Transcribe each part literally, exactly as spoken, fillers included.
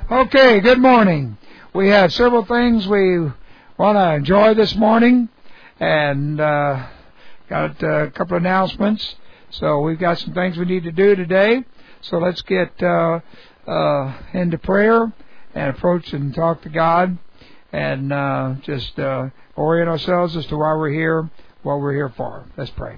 Okay, good morning. We have several things we want to enjoy this morning, and uh, got a couple of announcements. So we've got some things we need to do today. So let's get uh, uh, into prayer and approach and talk to God, and uh, just uh, orient ourselves as to why we're here, what we're here for. Let's pray.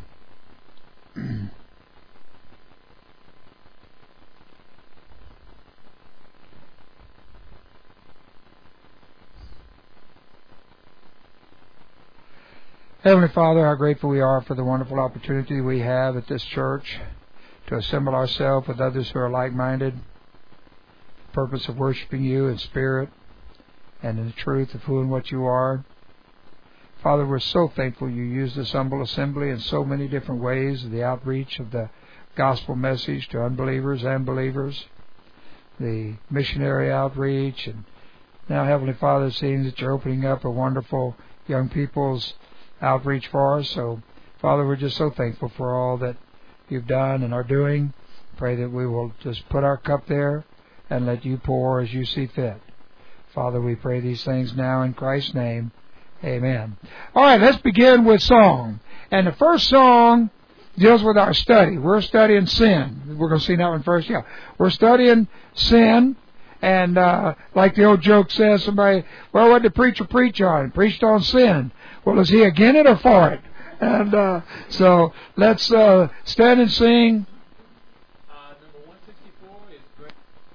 Heavenly Father, how grateful we are for the wonderful opportunity we have at this church to assemble ourselves with others who are like-minded, the purpose of worshiping you in spirit and in the truth of who and what you are. Father, we're so thankful you use this humble assembly in so many different ways, the outreach of the gospel message to unbelievers and believers, the missionary outreach, and now, Heavenly Father, it seems that you're opening up a wonderful young people's outreach for us. So, Father, we're just so thankful for all that you've done and are doing. Pray that we will just put our cup there and let you pour as you see fit. Father, we pray these things now in Christ's name. Amen. All right, let's begin with song. And the first song deals with our study. We're studying sin. We're going to see that one first. Yeah, we're studying sin. And uh, like the old joke says, somebody, well, what did the preacher preach on? He preached on sin. Well, is he against it or for it? And uh, so let's uh, stand and sing. Uh, number one sixty-four is great.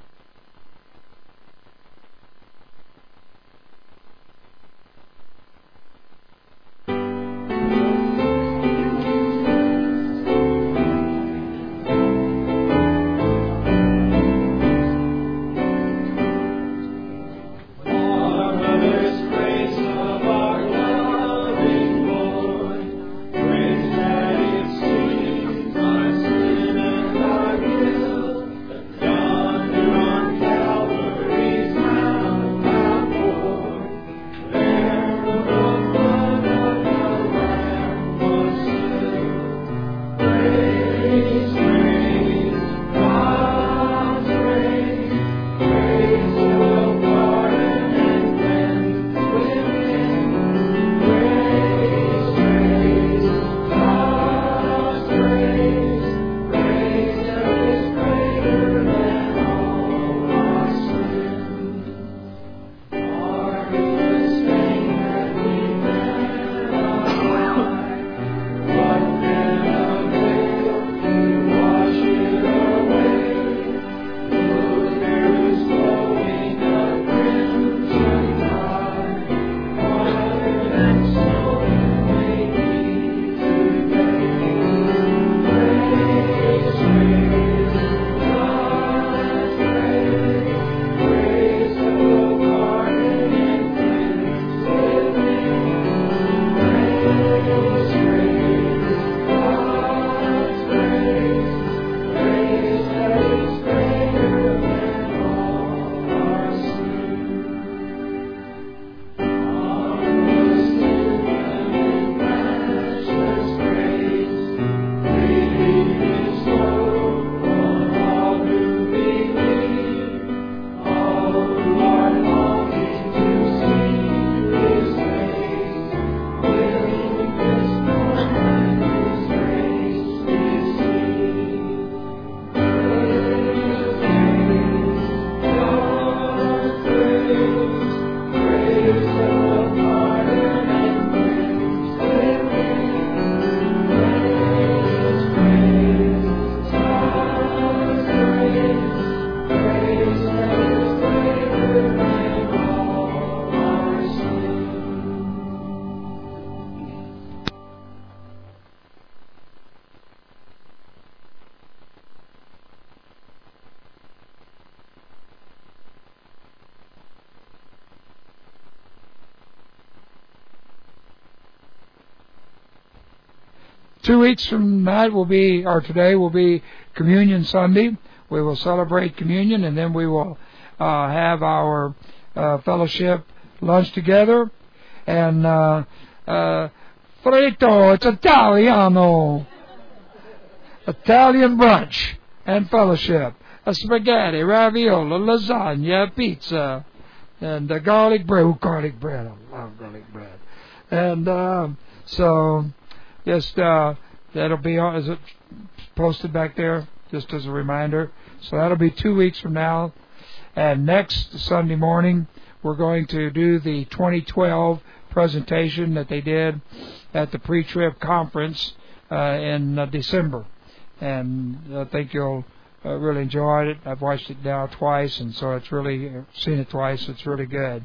Two weeks from tonight will be, or today will be Communion Sunday. We will celebrate communion, and then we will uh, have our uh, fellowship lunch together. And uh, uh, Fritto, it's Italiano. Italian brunch and fellowship. a spaghetti, ravioli, lasagna, pizza, and uh, garlic bread. Oh, garlic bread. I love garlic bread. And um, so just uh, that'll be on, is it posted back there just as a reminder? So that'll be two weeks from now. And next Sunday morning, we're going to do the twenty twelve presentation that they did at the pre-trib conference uh, in uh, December. And I think you'll uh, really enjoy it. I've watched it now twice, and so it's really, uh, seen it twice. It's really good.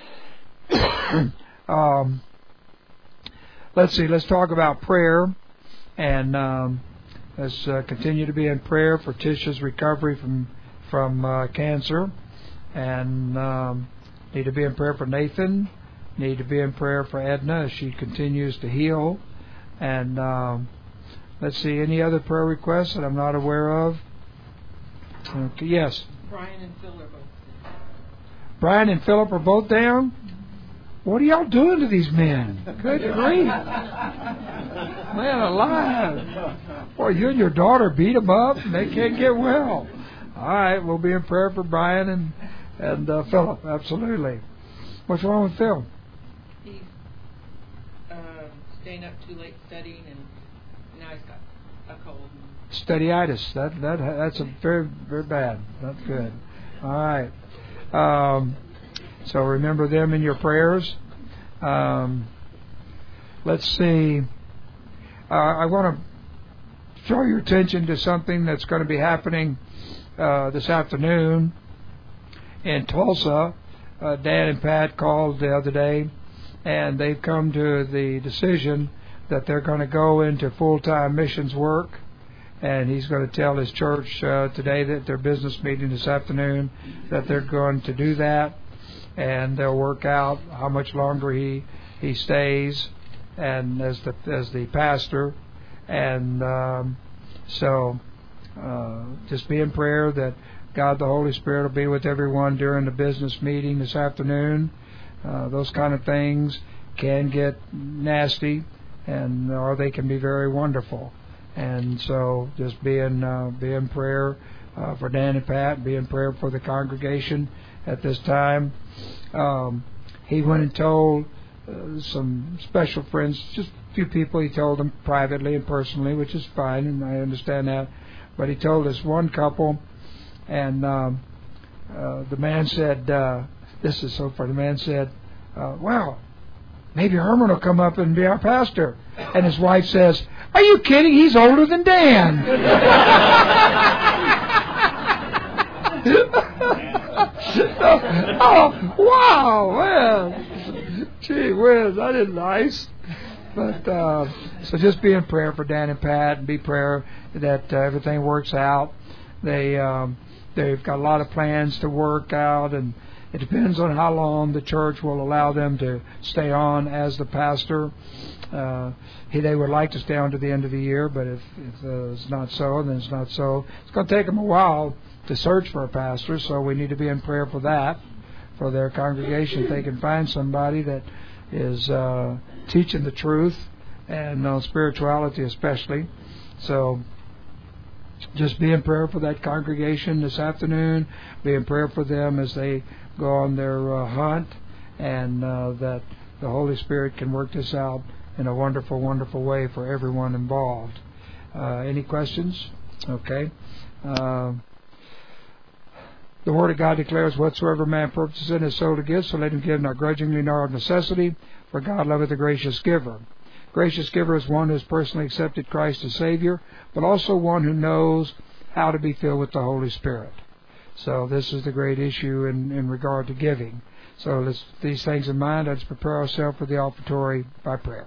um, let's see, let's talk about prayer. And um, let's uh, continue to be in prayer for Tisha's recovery from, from uh, cancer. And um, need to be in prayer for Nathan. Need to be in prayer for Edna as she continues to heal. And um, let's see, any other prayer requests that I'm not aware of? Okay, yes. Brian and Phil are both down. Brian and Philip are both down? What are y'all doing to these men? Good grief. Man alive. Boy, you and your daughter beat them up and they can't get well. All right, we'll be in prayer for Brian and, and uh, Philip, absolutely. What's wrong with Phil? He's uh, staying up too late studying, and now he's got a cold. Studyitis. That that that's a very very bad. Not good. All right. Um, so remember them in your prayers. Um, let's see. Uh, I want to draw your attention to something that's going to be happening uh, this afternoon in Tulsa. Uh, Dan and Pat called the other day, and they've come to the decision that they're going to go into full-time missions work. And he's going to tell his church uh, today that their business meeting this afternoon that they're going to do that, and they'll work out how much longer he he stays, and as the as the pastor, and um, so uh, just be in prayer that God the Holy Spirit will be with everyone during the business meeting this afternoon. Uh, those kind of things can get nasty, and or they can be very wonderful. And so just be in, uh, be in prayer uh, for Dan and Pat, be in prayer for the congregation at this time. Um, he went and told uh, some special friends, just a few people, he told them privately and personally, which is fine, and I understand that. But he told this one couple, and um, uh, the man said, uh, this is so funny, the man said, uh, well, maybe Herman will come up and be our pastor. And his wife says, are you kidding? He's older than Dan. Oh, wow. Well, gee whiz, that is nice. But uh, so just be in prayer for Dan and Pat, and be prayer that uh, everything works out. They, um, they've got a lot of plans to work out, and it depends on how long the church will allow them to stay on as the pastor. Uh, he, they would like to stay on to the end of the year, but if, if uh, it's not so, then it's not so. It's going to take them a while to search for a pastor, so we need to be in prayer for that, for their congregation. If they can find somebody that is uh, teaching the truth, and uh, spirituality especially. So just be in prayer for that congregation this afternoon. Be in prayer for them as they go on their uh, hunt, and uh, that the Holy Spirit can work this out in a wonderful, wonderful way for everyone involved. Uh, any questions? Okay. Uh, the Word of God declares, whatsoever man purposes in his soul to give, so let him give not grudgingly nor of necessity, for God loveth a gracious giver. Gracious giver is one who has personally accepted Christ as Savior, but also one who knows how to be filled with the Holy Spirit. So this is the great issue in, in regard to giving. So let's these things in mind. Let's prepare ourselves for the offertory by prayer.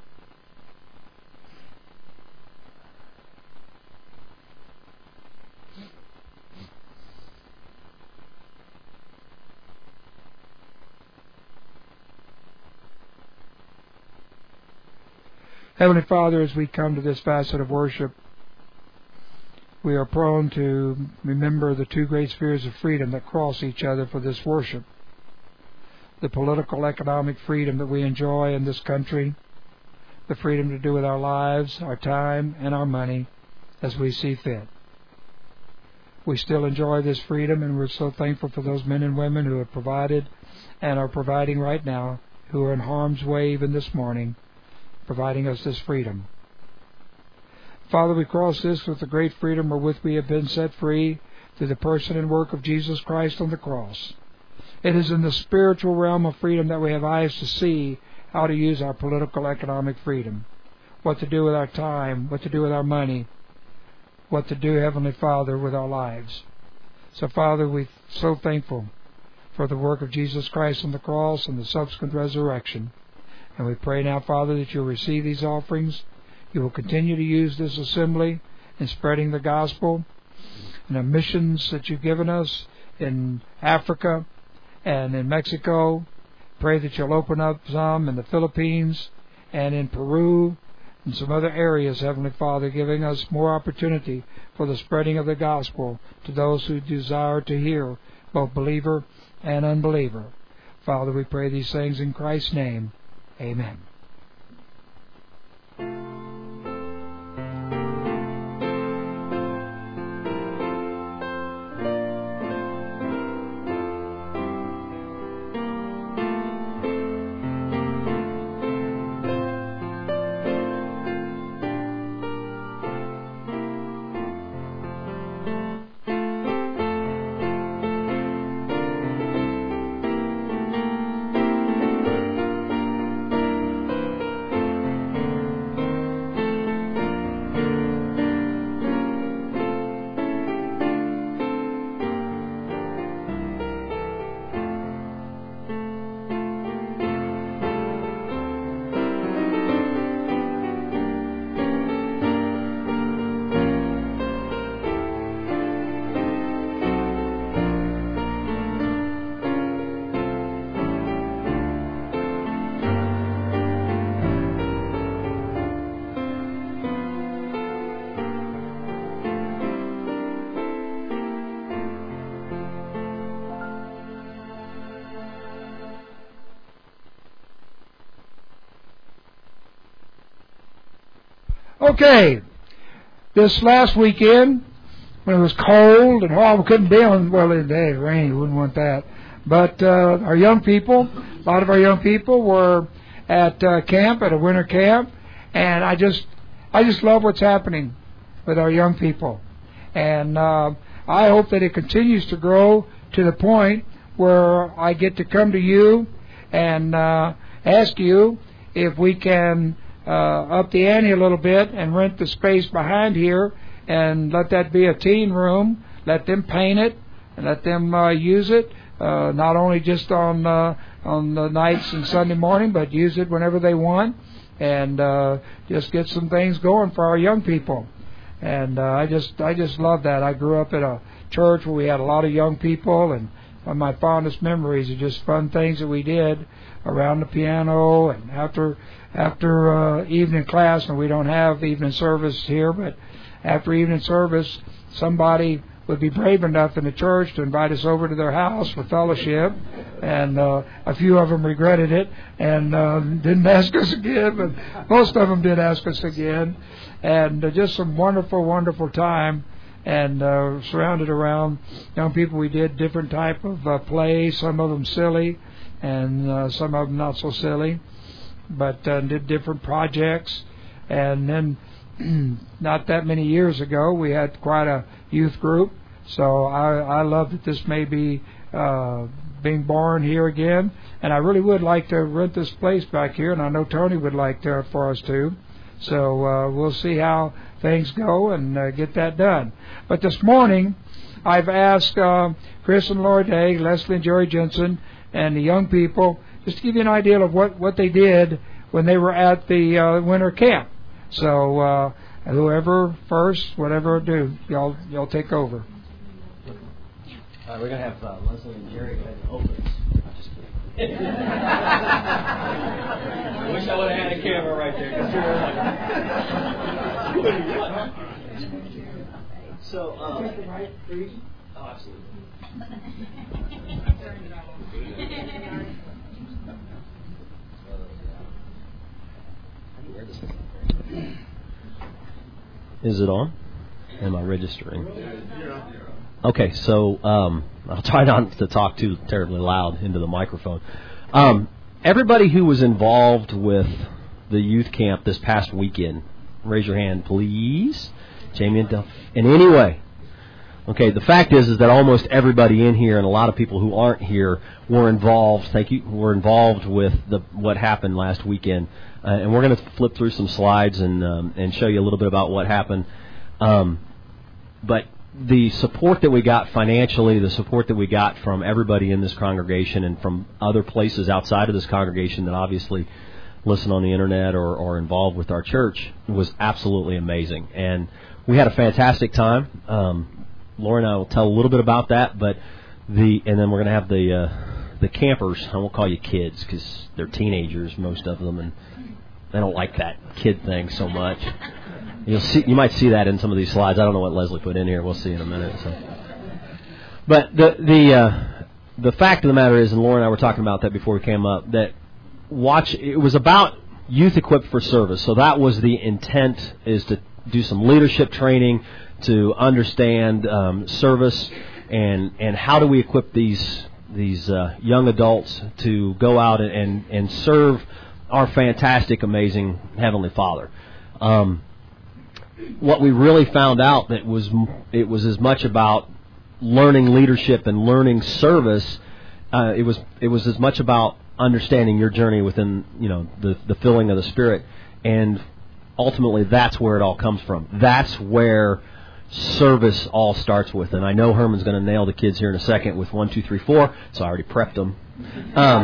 Heavenly Father, as we come to this facet of worship, we are prone to remember the two great spheres of freedom that cross each other for this worship. The political, economic freedom that we enjoy in this country, the freedom to do with our lives, our time, and our money as we see fit. we still enjoy this freedom, and we're so thankful for those men and women who have provided and are providing right now, who are in harm's way even this morning, providing us this freedom. Father, we cross this with the great freedom wherewith we have been set free through the person and work of Jesus Christ on the cross. It is in the spiritual realm of freedom that we have eyes to see how to use our political, economic freedom, what to do with our time, what to do with our money, what to do, Heavenly Father, with our lives. So, Father, we're so thankful for the work of Jesus Christ on the cross and the subsequent resurrection. And we pray now, Father, that you'll receive these offerings. You will continue to use this assembly in spreading the gospel and the missions that you've given us in Africa and in Mexico. Pray that you'll open up some in the Philippines and in Peru and some other areas, Heavenly Father, giving us more opportunity for the spreading of the gospel to those who desire to hear, both believer and unbeliever. Father, we pray these things in Christ's name. Amen. Okay, this last weekend, when it was cold and oh, we couldn't be on, well, in the day it rained, we wouldn't want that. But uh, our young people, a lot of our young people were at uh, camp, at a winter camp, and I just, I just love what's happening with our young people. And uh, I hope that it continues to grow to the point where I get to come to you and uh, ask you if we can Uh, up the ante a little bit and rent the space behind here and let that be a teen room. Let them paint it and let them uh, use it, uh, not only just on uh, on the nights and Sunday morning, but use it whenever they want, and uh, just get some things going for our young people. And uh, I just I just love that. I grew up at a church where we had a lot of young people, and one of my fondest memories are just fun things that we did around the piano and after after uh, evening class. And we don't have evening service here, but after evening service, somebody would be brave enough in the church to invite us over to their house for fellowship, and uh, a few of them regretted it and uh, didn't ask us again, but most of them did ask us again. And uh, just some wonderful, wonderful time, and uh, surrounded around young people. We did different type of uh, plays, some of them silly, and uh, some of them not so silly, but uh, did different projects. And then not that many years ago, we had quite a youth group. So I, I love that this may be uh, being born here again. And I really would like to rent this place back here, and I know Tony would like to, for us to. So uh, we'll see how things go and uh, get that done. But this morning, I've asked uh, Chris and Lord Day, Leslie and Jerry Jensen, and the young people, just to give you an idea of what, what they did when they were at the uh, winter camp. So uh, whoever first, whatever do, y'all y'all take over. Uh, we're going to have uh, Leslie and Jerry head opens. Just kidding. I wish I would have had a camera right there. So, um, oh, absolutely. is it on? Am I registering? Okay, so um, I'll try not to talk too terribly loud into the microphone. Um, everybody who was involved with the youth camp this past weekend, raise your hand, please. Jamie and Del. In any way. Okay, the fact is is that almost everybody in here and a lot of people who aren't here were involved. Thank you. Were involved with the what happened last weekend, uh, and we're going to flip through some slides and um, and show you a little bit about what happened. Um, but the support that we got financially, the support that we got from everybody in this congregation and from other places outside of this congregation that obviously listen on the internet or, or involved with our church was absolutely amazing, and we had a fantastic time. Um, Laura and I will tell a little bit about that, but the and then we're going to have the uh, the campers. I won't call you kids because they're teenagers, most of them, and they don't like that kid thing so much. You'll see, you might see that in some of these slides. I don't know what Leslie put in here. We'll see in a minute. So. But the the uh, the fact of the matter is, and Laura and I were talking about that before we came up, that watch it was about youth equipped for service. So that was the intent, is to do some leadership training, to understand um, service and and how do we equip these these uh, young adults to go out and, and, and serve our fantastic, amazing Heavenly Father. Um, what we really found out that was it was as much about learning leadership and learning service. Uh, it was it was as much about understanding your journey within you know the the filling of the Spirit, and ultimately that's where it all comes from. That's where service all starts with. And I know Herman's going to nail the kids here in a second with one, two, three, four. So I already prepped them. Um,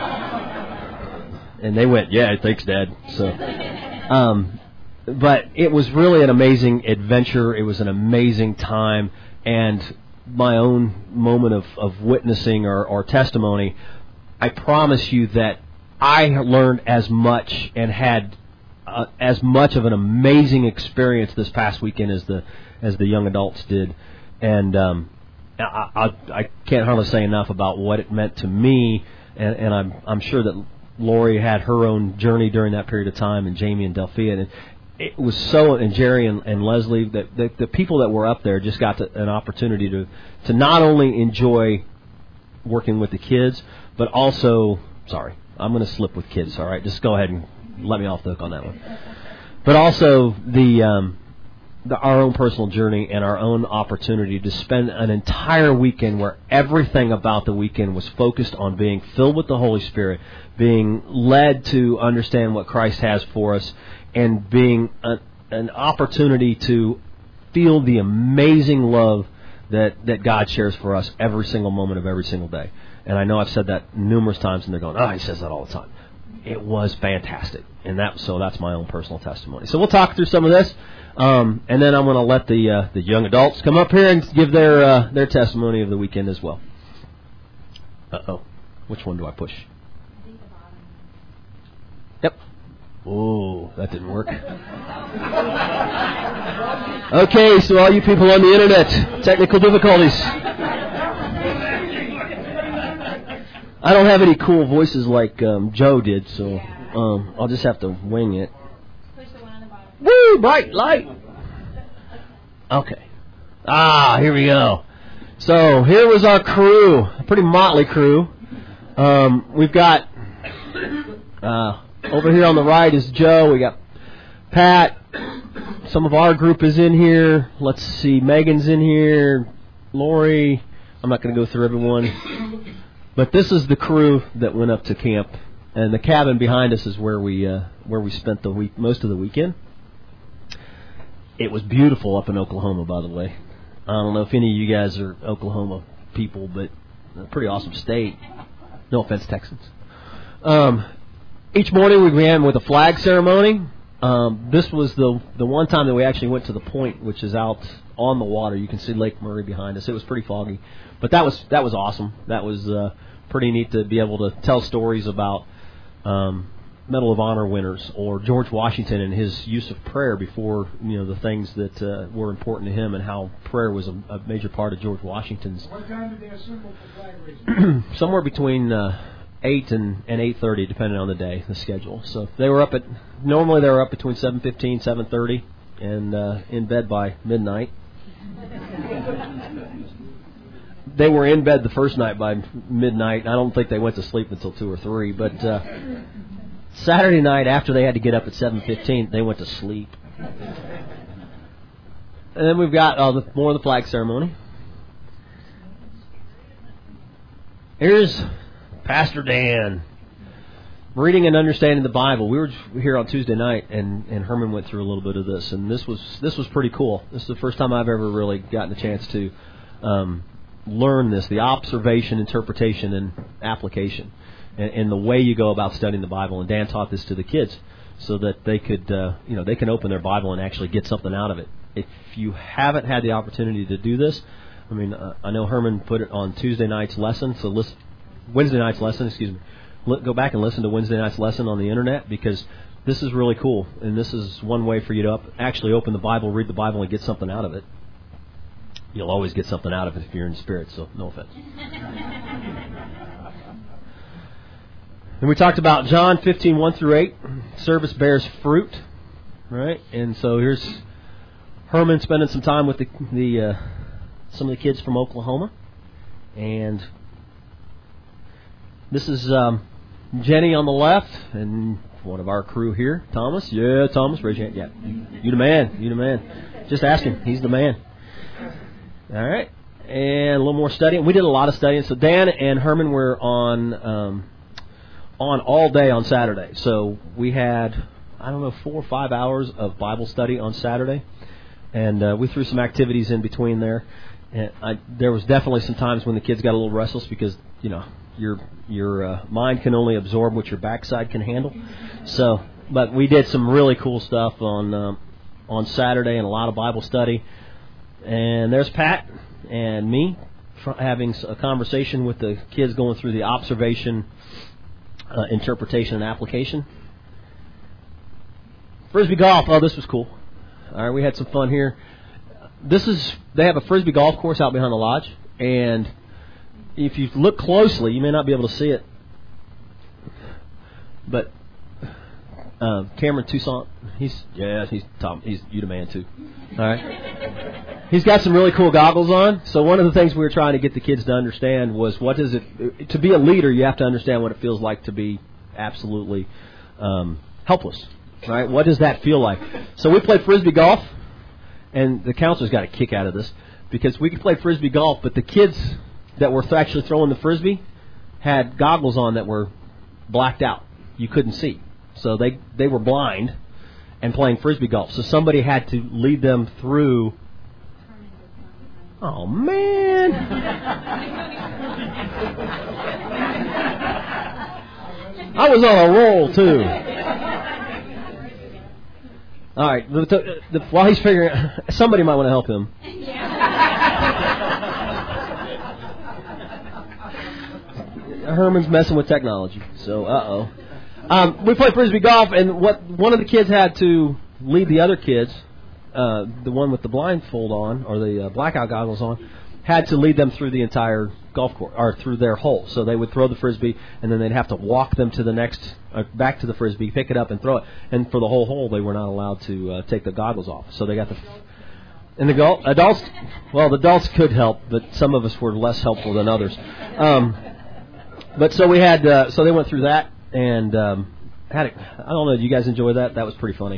and they went, yeah, thanks, Dad. So, um, but it was really an amazing adventure. It was an amazing time. And my own moment of, of witnessing or, or testimony, I promise you that I learned as much and had uh, as much of an amazing experience this past weekend as the as the young adults did. And um, I, I, I can't hardly say enough about what it meant to me, and, and I'm I'm sure that Lori had her own journey during that period of time, and Jamie and Delphia, and it was so, and Jerry and, and Leslie, that the, the people that were up there just got to, an opportunity to, to not only enjoy working with the kids, but also, sorry, I'm going to slip with kids, all right? Just go ahead and let me off the hook on that one. But also the... Um, The, our own personal journey and our own opportunity to spend an entire weekend where everything about the weekend was focused on being filled with the Holy Spirit, being led to understand what Christ has for us, and being a, an opportunity to feel the amazing love that, that God shares for us every single moment of every single day. And I know I've said that numerous times, and they're going, oh, he says that all the time. It was fantastic. And that so that's my own personal testimony. So we'll talk through some of this. Um, and then I'm going to let the uh, the young adults come up here and give their uh, their testimony of the weekend as well. Uh-oh. Which one do I push? Yep. Oh, that didn't work. Okay, so all you people on the internet, technical difficulties. I don't have any cool voices like um, Joe did, so um, I'll just have to wing it. Woo! Bright light! Okay. Ah, here we go. So, here was our crew. A pretty motley crew. Um, we've got, uh, over here on the right is Joe. We got Pat. Some of our group is in here. Let's see. Megan's in here. Lori. I'm not going to go through everyone. But this is the crew that went up to camp. And the cabin behind us is where we, uh, where we spent the week, most of the weekend. It was beautiful up in Oklahoma, by the way. I don't know if any of you guys are Oklahoma people, but a pretty awesome state. No offense, Texans. Um, each morning we began with a flag ceremony. Um, this was the the one time that we actually went to the point, which is out on the water. You can see Lake Murray behind us. It was pretty foggy, but that was that was awesome. That was uh, pretty neat to be able to tell stories about Um, Medal of Honor winners, or George Washington and his use of prayer before, you know, the things that uh, were important to him, and how prayer was a, a major part of George Washington's. What time did they assemble for flag raising? Somewhere between uh, eight and, and eight thirty, depending on the day, the schedule. So they were up at normally they were up between seven fifteen, seven thirty, and uh, in bed by midnight. they were in bed the first night by midnight. I don't think they went to sleep until two or three. But uh, Saturday night, after they had to get up at seven fifteen, they went to sleep. And then we've got uh, the, more of the flag ceremony. Here's Pastor Dan reading and understanding the Bible. We were here on Tuesday night, and, and Herman went through a little bit of this, and this was this was pretty cool. This is the first time I've ever really gotten a chance to um, learn this, the observation, interpretation, and application, and, and the way you go about studying the Bible. And Dan taught this to the kids so that they could, uh, you know, they can open their Bible and actually get something out of it. If you haven't had the opportunity to do this, I mean, uh, I know Herman put it on Tuesday night's lesson, so listen, Wednesday night's lesson, excuse me. Go back and listen to Wednesday night's lesson on the internet, because this is really cool, and this is one way for you to up, actually open the Bible, read the Bible, and get something out of it. You'll always get something out of it if you're in the Spirit, so no offense. And we talked about John fifteen, one through eight. Service bears fruit, right? And so here's Herman spending some time with the, the uh, some of the kids from Oklahoma, and this is um, Jenny on the left, and one of our crew here, Thomas. Yeah, Thomas, raise your hand. Yeah, you, you the man. You the man. Just ask him. He's the man. All right, and a little more studying. We did a lot of studying. So Dan and Herman were on um, on all day on Saturday. So we had, I don't know, four or five hours of Bible study on Saturday, and uh, we threw some activities in between there. And I, there was definitely some times when the kids got a little restless because, you know, your your uh, mind can only absorb what your backside can handle. So, but we did some really cool stuff on um, on Saturday, and a lot of Bible study. And there's Pat and me tr- having a conversation with the kids, going through the observation, uh, interpretation, and application. Frisbee golf. Oh, this was cool. All right, we had some fun here. This is they have a Frisbee golf course out behind the lodge, and if you look closely, you may not be able to see it, but uh, Cameron Toussaint, he's yeah, he's Tom, he's you the man too. All right, he's got some really cool goggles on. So one of the things we were trying to get the kids to understand was, what is it to be a leader? You have to understand what it feels like to be absolutely um, helpless. Right? What does that feel like? So we played Frisbee golf, and the counselors got a kick out of this, because we could play Frisbee golf, but the kids that were th- actually throwing the Frisbee had goggles on that were blacked out. You couldn't see. So they, they were blind and playing Frisbee golf. So somebody had to lead them through. Oh, man. I was on a roll, too. All right. The, the, the, while he's figuring, somebody might want to help him. Herman's messing with technology, so uh-oh. Um, we played Frisbee golf, and what one of the kids had to lead the other kids, uh, the one with the blindfold on, or the uh, blackout goggles on, had to lead them through the entire golf course, or through their hole. So they would throw the Frisbee, and then they'd have to walk them to the next, uh, back to the Frisbee, pick it up and throw it. And for the whole hole, they were not allowed to uh, take the goggles off. So they got the... And the go- adults, well, the adults could help, but some of us were less helpful than others. Um But so we had, uh, so they went through that, and um, had it. I don't know, did you guys enjoy that? That was pretty funny.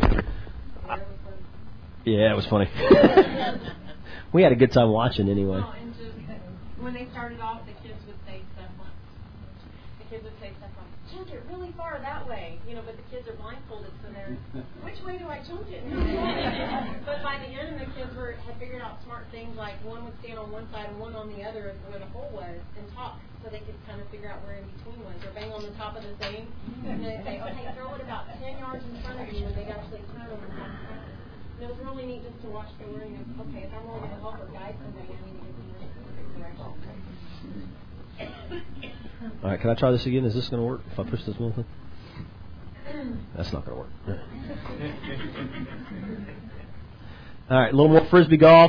Yeah, it was funny. We had a good time watching anyway. Oh, and just, when they started off, the kids would say stuff like, the kids would say stuff like, chunk it really far that way, you know, but the kids are blindfolded, so they're, which way do I chunk it? But by the end, the kids were had figured out smart things, like one would stand on one side and one on the other where the hole was, and talk, so they could kind of figure out where in between was, or bang on the top of the thing, and they say, okay, throw it about ten yards in front of you, and they'd actually turn them and talk. It was really neat just to watch the learning of, okay, if I'm really going to help or guide somebody, I need to get them in the right direction. All right, can I try this again? Is this going to work if I push this one thing? That's not going to work. All right, a little more Frisbee golf.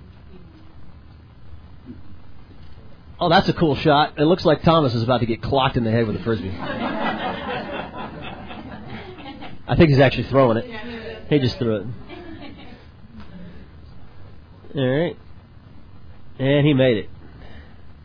Oh, that's a cool shot. It looks like Thomas is about to get clocked in the head with a Frisbee. I think he's actually throwing it. He just threw it. All right. And he made it.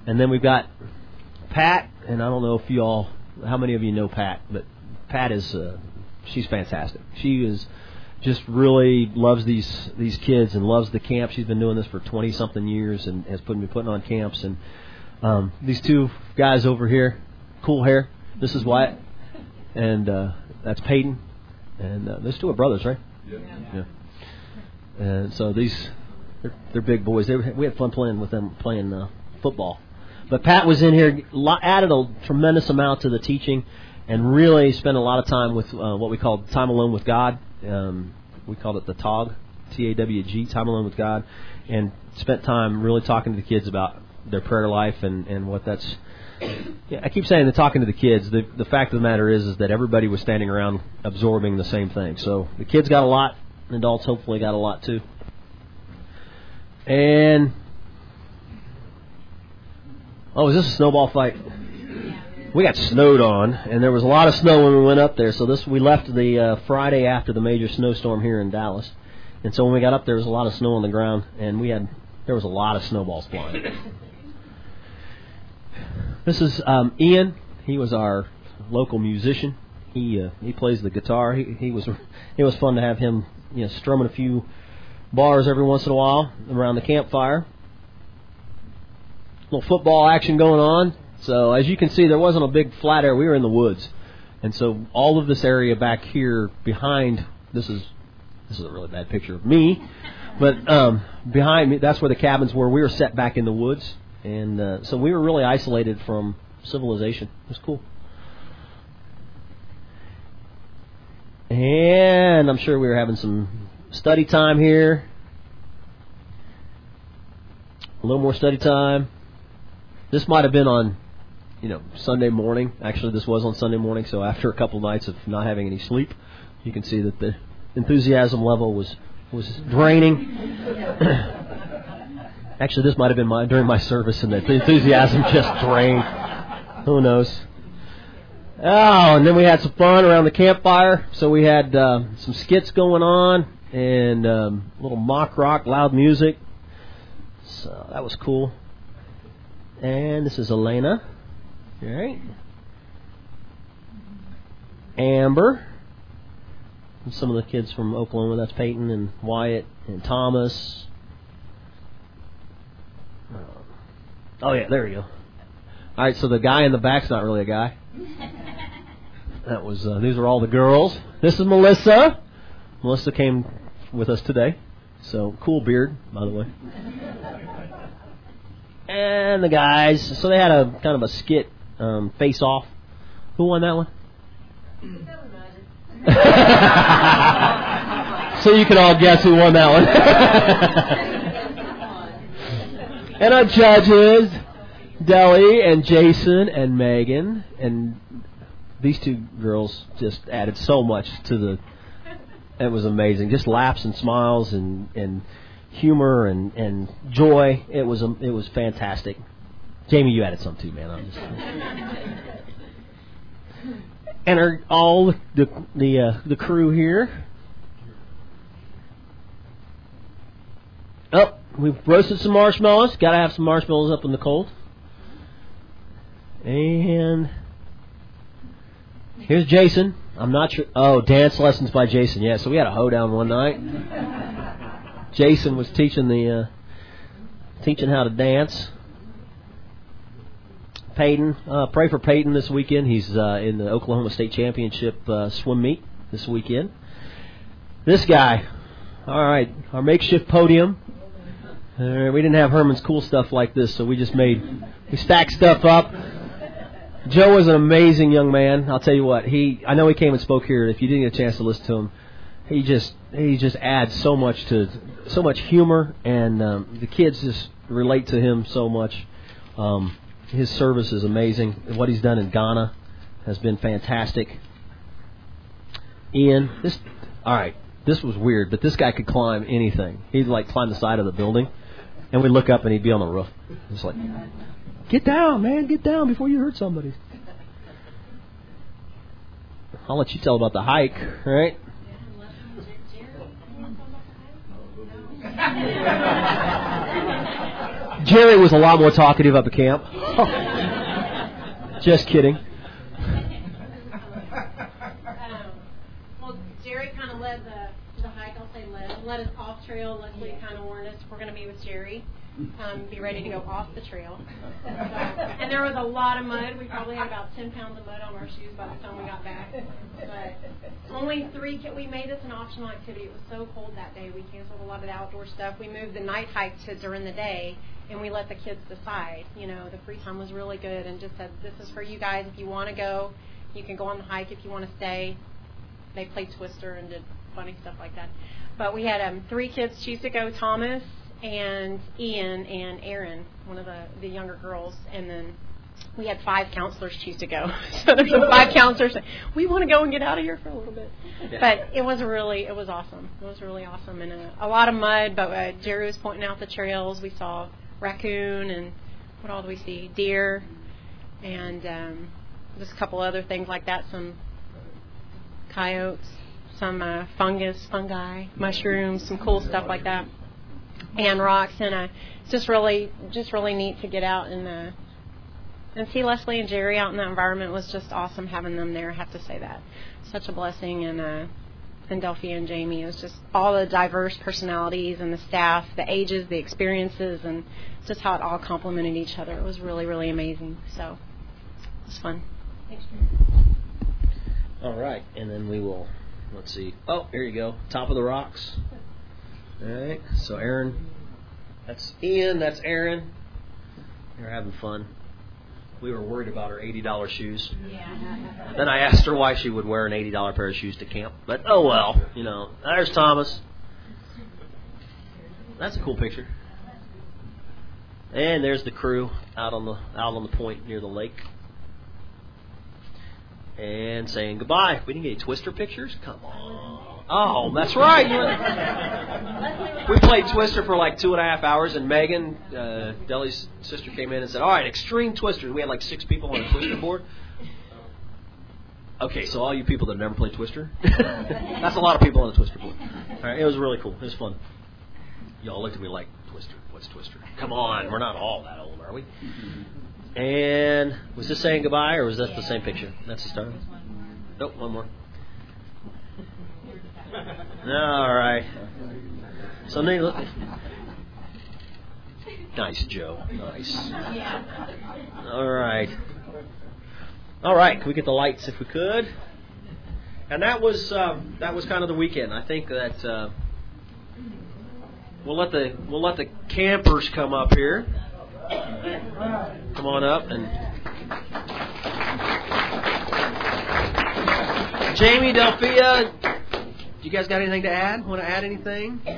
And then we've got Pat, and I don't know if you all, how many of you know Pat, but Pat is, uh, she's fantastic. She is just really loves these these kids and loves the camp. She's been doing this for twenty something years and has put me putting on camps. And um, these two guys over here, cool hair. This is Wyatt, and uh, that's Peyton. And uh, those two are brothers, right? Yeah. Yeah. And so these, they're, they're big boys. They were, we had fun playing with them, playing uh, football. But Pat was in here, added a tremendous amount to the teaching, and really spent a lot of time with uh, what we called Time Alone with God. Um, we called it the T A W G, T A W G, Time Alone with God, and spent time really talking to the kids about their prayer life and, and what that's... Yeah, I keep saying that talking to the kids, the, the fact of the matter is, is that everybody was standing around absorbing the same thing. So the kids got a lot, and adults hopefully got a lot too. And... Oh, is this a snowball fight? We got snowed on, and there was a lot of snow when we went up there. So this we left the uh, Friday after the major snowstorm here in Dallas, and so when we got up there, was a lot of snow on the ground, and we had there was a lot of snowballs flying. This is um, Ian. He was our local musician. He uh, he plays the guitar. He he was it was fun to have him, you know, strumming a few bars every once in a while around the campfire. Little football action going on. So as you can see, there wasn't a big flat area. We were in the woods, and so all of this area back here behind this is this is a really bad picture of me, but um, behind me, that's where the cabins were. We were set back in the woods, and uh, so we were really isolated from civilization. It was cool. And I'm sure we were having some study time here. A little more study time. This might have been on, you know, Sunday morning. Actually, this was on Sunday morning, so after a couple nights of not having any sleep, you can see that the enthusiasm level was, was draining. Actually, this might have been my during my service, and the enthusiasm just drained. Who knows? Oh, and then we had some fun around the campfire. So we had uh, some skits going on, and um, a little mock rock, loud music. So that was cool. And this is Elena. All right. Amber. And some of the kids from Oklahoma. That's Peyton and Wyatt and Thomas. Oh, yeah, there we go. All right, so the guy in the back's not really a guy. That was. Uh, these are all the girls. This is Melissa. Melissa came with us today. So, cool beard, by the way. And the guys, so they had a kind of a skit um, face-off. Who won that one? So you can all guess who won that one. And our judges, Deli and Jason and Megan. And these two girls just added so much to the... It was amazing. Just laughs and smiles and... and humor and, and joy. It was um, it was fantastic. Jamie, you added some too, man. I'm just, and our, all the the uh, the crew here. Oh, we've roasted some marshmallows. Got to have some marshmallows up in the cold. And here's Jason. I'm not sure. Oh, dance lessons by Jason. Yeah, so we had a hoedown one night. Jason was teaching the uh, teaching how to dance. Peyton, uh, pray for Peyton this weekend. He's uh, in the Oklahoma State Championship uh, swim meet this weekend. This guy, all right, our makeshift podium. Uh, we didn't have Herman's cool stuff like this, so we just made we stacked stuff up. Joe was an amazing young man. I'll tell you what. He I know he came and spoke here. If you didn't get a chance to listen to him. He just he just adds so much to so much humor, and um, the kids just relate to him so much. Um, his service is amazing. What he's done in Ghana has been fantastic. Ian, this all right. This was weird, but this guy could climb anything. He'd like climb the side of the building, and we'd look up and he'd be on the roof. It's like, get down, man, get down before you hurt somebody. I'll let you tell about the hike, all right? Jerry was a lot more talkative up at camp. Just kidding. Um, well, Jerry kind of led the the hike. I'll say led led us off trail. Leslie kind of warned us we're going to be with Jerry. Um, be ready to go off the trail. Uh, and there was a lot of mud. We probably had about ten pounds of mud on our shoes by the time we got back. But only three kids. We made this an optional activity. It was so cold that day. We canceled a lot of the outdoor stuff. We moved the night hike to during the day, and we let the kids decide. You know, the free time was really good, and just said, this is for you guys. If you want to go, you can go on the hike. If you want to stay, they played Twister and did funny stuff like that. But we had um, three kids choose to go, Thomas and Ian and Aaron, one of the, the younger girls, and then we had five counselors choose to go. So there's five counselors saying, we want to go and get out of here for a little bit. Yeah. But it was really, it was awesome. It was really awesome. And uh, a lot of mud, but uh, Jerry was pointing out the trails. We saw raccoon and what all do we see? Deer and um, just a couple other things like that, some coyotes, some uh, fungus, fungi, mushrooms, some cool stuff like that. And rocks, and uh, just really, just really neat to get out and uh, and see Leslie and Jerry out in that environment. Was just awesome having them there. I have to say that, such a blessing. And uh, and Delphia and Jamie, it was just all the diverse personalities and the staff, the ages, the experiences, and just how it all complemented each other. It was really, really amazing. So it was fun. Thanks. All right, and then we will. Let's see. Oh, here you go. Top of the rocks. All right, so Aaron, that's Ian, that's Aaron. They're having fun. We were worried about her eighty dollars shoes. Yeah. Then I asked her why she would wear an eighty dollars pair of shoes to camp. But, oh well, you know. There's Thomas. That's a cool picture. And there's the crew out on the out on the point near the lake. And saying goodbye. We didn't get any Twister pictures? Come on. Oh, that's right. We played Twister for like two and a half hours, and Megan, uh, Deli's sister, came in and said, all right, extreme Twister. We had like six people on a Twister board. Okay, so all you people that have never played Twister, that's a lot of people on a Twister board. All right, it was really cool. It was fun. Y'all looked at me like, Twister? What's Twister? Come on, we're not all that old, are we? And was this saying goodbye, or was that the same picture? That's the start? Nope, one more. All right. So, look. Nice, Joe. Nice. All right. All right. Can we get the lights if we could? And that was uh, that was kind of the weekend. I think that uh, we'll let the we'll let the campers come up here. Come on up and. Jamie, Delphia. You guys got anything to add? Want to add anything? Say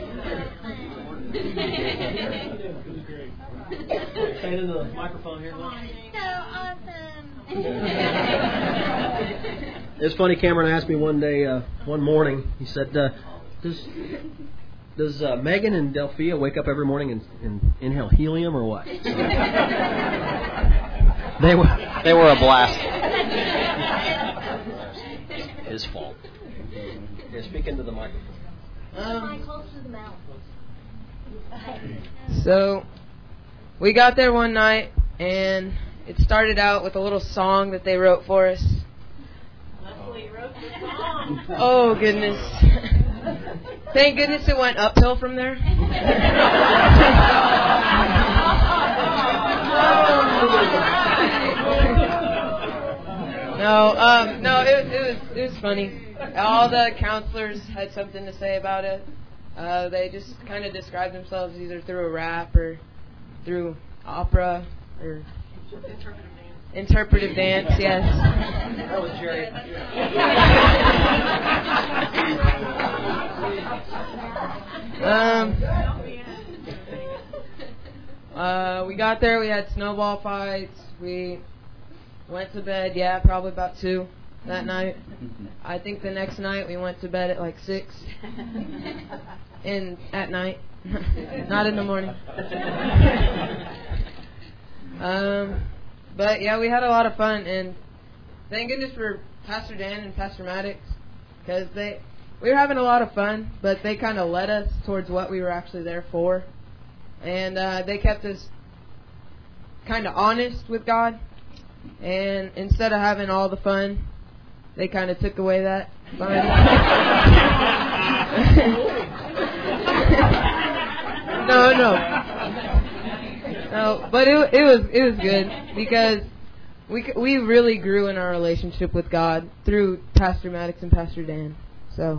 it into the microphone here. So awesome. It's funny. Cameron asked me one day, uh, one morning. He said, uh, "Does does uh, Megan and Delphia wake up every morning and, and inhale helium or what?" So, they were they were a blast. His fault. Yeah, speak into the microphone. Um, so, we got there one night, and it started out with a little song that they wrote for us. Leslie wrote the song. Oh, goodness. Thank goodness it went uphill from there. No, um, no, it, it was it was funny. All the counselors had something to say about it. Uh, they just kind of described themselves either through a rap or through opera or Interpretive dance. Interpretive dance, yes. That was Jerry. um, uh, we got there. We had snowball fights. We went to bed. Yeah, probably about two that night. I think the next night we went to bed at like six. In at night, not in the morning. Um, but yeah, we had a lot of fun, and thank goodness for Pastor Dan and Pastor Maddox, because they we were having a lot of fun, but they kind of led us towards what we were actually there for, and uh, they kept us kind of honest with God. And instead of having all the fun, they kind of took away that fun. no, no, no. But it it was it was good because we we really grew in our relationship with God through Pastor Maddox and Pastor Dan. So.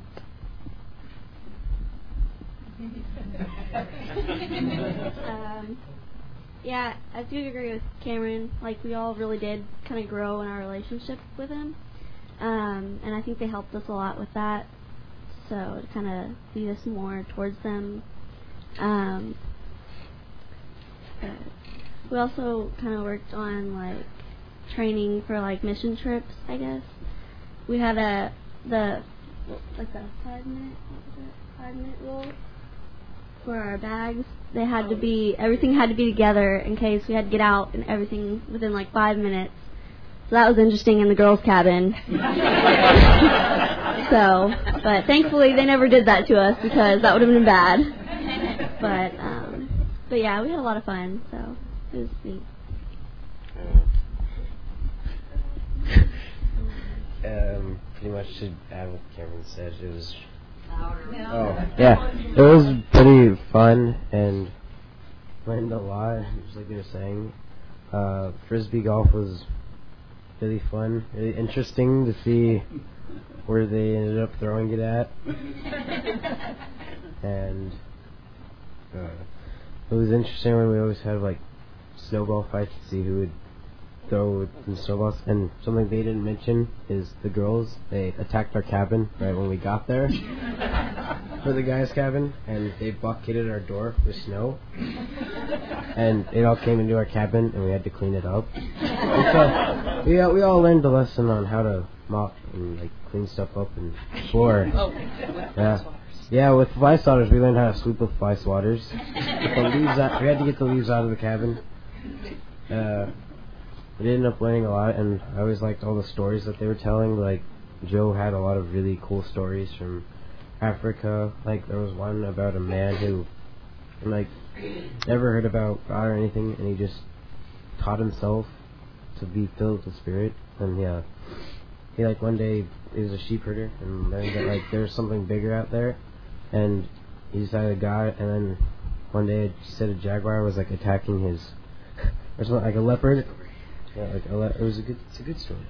um, yeah, I do agree with Cameron. Like, we all really did kind of grow in our relationship with him. Um, and I think they helped us a lot with that. So, to kind of lead us more towards them. Um, uh, we also kind of worked on, like, training for, like, mission trips, I guess. We had a, the, like, the five minute, what was it? Five minute rule. For our bags, they had to be, everything had to be together in case we had to get out and everything within like five minutes. So that was interesting in the girls' cabin. So, but thankfully they never did that to us because that would have been bad. But, um, but yeah, we had a lot of fun, so it was neat. Um, pretty much to add what Cameron said, it was. Oh, yeah. It was pretty fun and learned a lot, just like you were saying. Uh, Frisbee golf was really fun, really interesting to see where they ended up throwing it at. And uh, it was interesting when we always had like snowball fights to see who would throw some snowballs. And something they didn't mention is the girls, they attacked our cabin right when we got there for the guys' cabin, and they bucketed our door with snow, and it all came into our cabin and we had to clean it up. And so we all, we all learned a lesson on how to mop and like clean stuff up and floor. Oh, Yeah. Yeah, with fly swatters we learned how to sweep with fly swatters. Get the leaves out, we had to get the leaves out of the cabin. Uh We ended up learning a lot, and I always liked all the stories that they were telling. Like, Joe had a lot of really cool stories from Africa. Like, there was one about a man who, like, never heard about God or anything, and he just taught himself to be filled with the Spirit. And, yeah, he, like, one day, he was a sheep herder, and learned that, like, there's something bigger out there, and he decided God, and then one day, he said a jaguar was, like, attacking his, or something, like a leopard. Yeah, like a le- it was a good. It's a good story.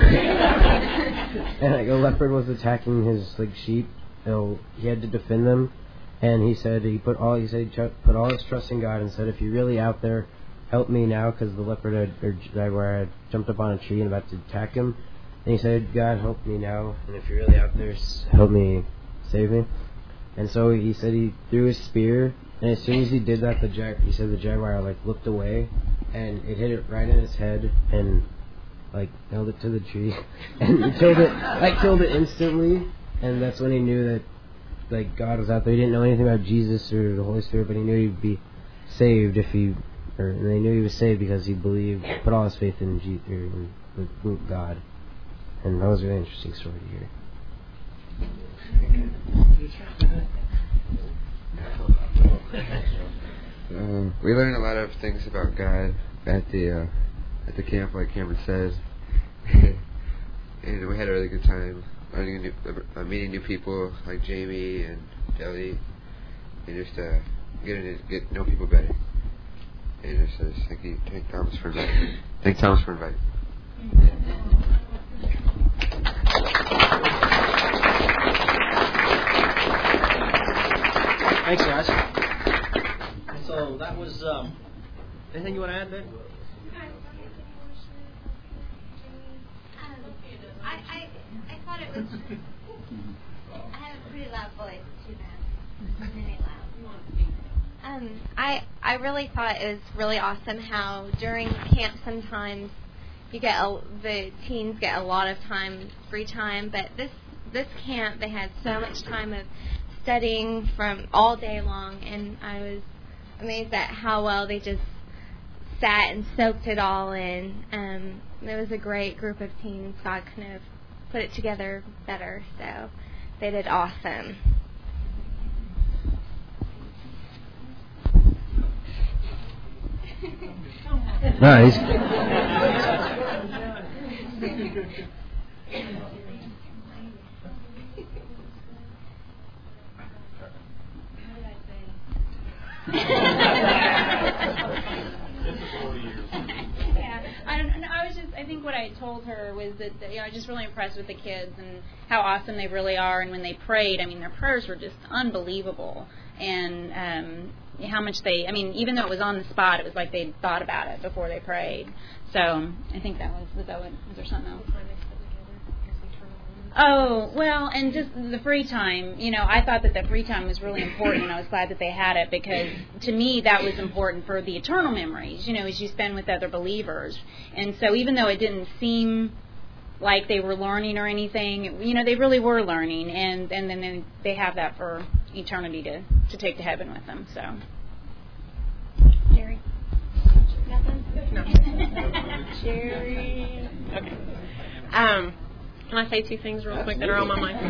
And like a leopard was attacking his like sheep. You know, he had to defend them, and he said he put all he said he ch- put all his trust in God and said, if you're really out there, help me now, because the leopard had, or jaguar had jumped up on a tree and about to attack him. And he said, God, help me now, and if you're really out there, help me, save me. And so he said he threw his spear, and as soon as he did that, the jag- he said the jaguar like looked away. And it hit it right in his head and like nailed it to the tree, and he killed it. Like killed it instantly, and that's when he knew that like God was out there. He didn't know anything about Jesus or the Holy Spirit, but he knew he'd be saved if he, or and they knew he was saved because he believed, put all his faith in, G, or in, in God, and that was a really interesting story to hear. Um, we learned a lot of things about God at the uh, at the camp, like Cameron says, and we had a really good time learning new, uh, meeting new people like Jamie and Deli, and just uh, getting to get to know people better. And just, uh, just thank you, thank Thomas for inviting. Thank Thomas for inviting. Thanks, guys. So that was, um, anything you want to add, Ben? Um, I, I, I thought it was, I have a pretty loud voice, too bad. Really loud. Um, I, I really thought it was really awesome how during camp sometimes you get, a, the teens get a lot of time, free time, but this, this camp, they had so much time of studying from all day long, and I was amazed at how well they just sat and soaked it all in. Um, it was a great group of teens. God kind of put it together better, so they did awesome. Nice. Yeah, I don't know. I was just, I think what I told her was that, that, you know, I was just really impressed with the kids and how awesome they really are. And when they prayed, I mean, their prayers were just unbelievable. And um, how much they, I mean, even though it was on the spot, it was like they'd thought about it before they prayed. So I think that was, was that what, was there something else? Oh, well, and just the free time. You know, I thought that the free time was really important, and I was glad that they had it because, to me, that was important for the eternal memories, you know, as you spend with other believers. And so even though it didn't seem like they were learning or anything, you know, they really were learning, and, and then they, they have that for eternity to, to take to heaven with them. So, Jerry? Nothing? No. Jerry? Okay. Um... Can I say two things real quick that are on my mind?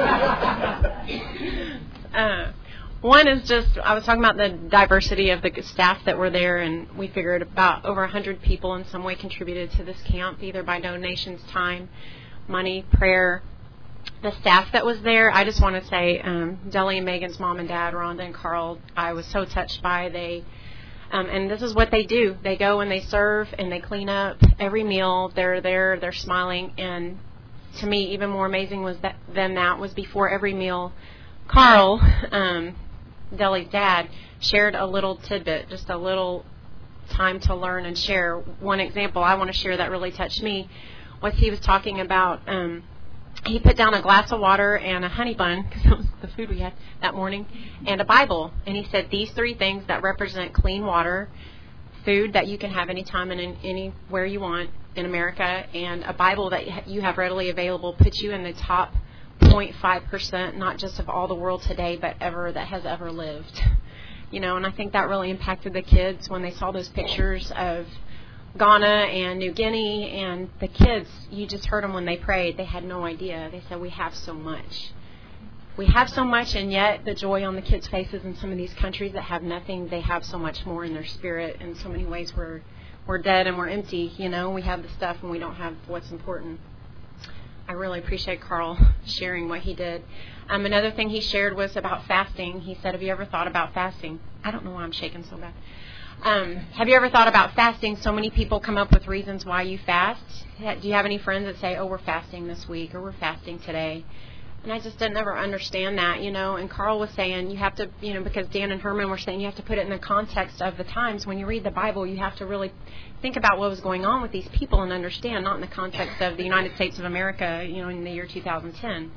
uh, one is just, I was talking about the diversity of the staff that were there, and we figured about over one hundred people in some way contributed to this camp, either by donations, time, money, prayer. The staff that was there, I just want to say, um, Deli and Megan's mom and dad, Rhonda and Carl, I was so touched by. They Um, and this is what they do. They go and they serve and they clean up every meal. They're there, they're smiling, and to me, even more amazing was that than that was before every meal, Carl, um, Deli's dad, shared a little tidbit, just a little time to learn and share. One example I want to share that really touched me was he was talking about, um, he put down a glass of water and a honey bun, because that was the food we had that morning, and a Bible. And he said these three things that represent clean water, food that you can have anytime and in, anywhere you want in America, and a Bible that you have readily available puts you in the top zero point five percent, not just of all the world today, but ever that has ever lived. You know, and I think that really impacted the kids when they saw those pictures of Ghana and New Guinea, and the kids, you just heard them when they prayed. They had no idea. They said, we have so much. We have so much, and yet the joy on the kids' faces in some of these countries that have nothing, they have so much more in their spirit. In so many ways, we're we're dead and we're empty. You know, we have the stuff and we don't have what's important. I really appreciate Carl sharing what he did. Um, another thing he shared was about fasting. He said, have you ever thought about fasting? I don't know why I'm shaking so bad. Um, have you ever thought about fasting? So many people come up with reasons why you fast. Do you have any friends that say, oh, we're fasting this week, or we're fasting today? And I just didn't ever understand that, you know. And Carl was saying you have to, you know, because Dan and Herman were saying you have to put it in the context of the times. When you read the Bible, you have to really think about what was going on with these people and understand, not in the context of the United States of America, you know, in the year two thousand ten.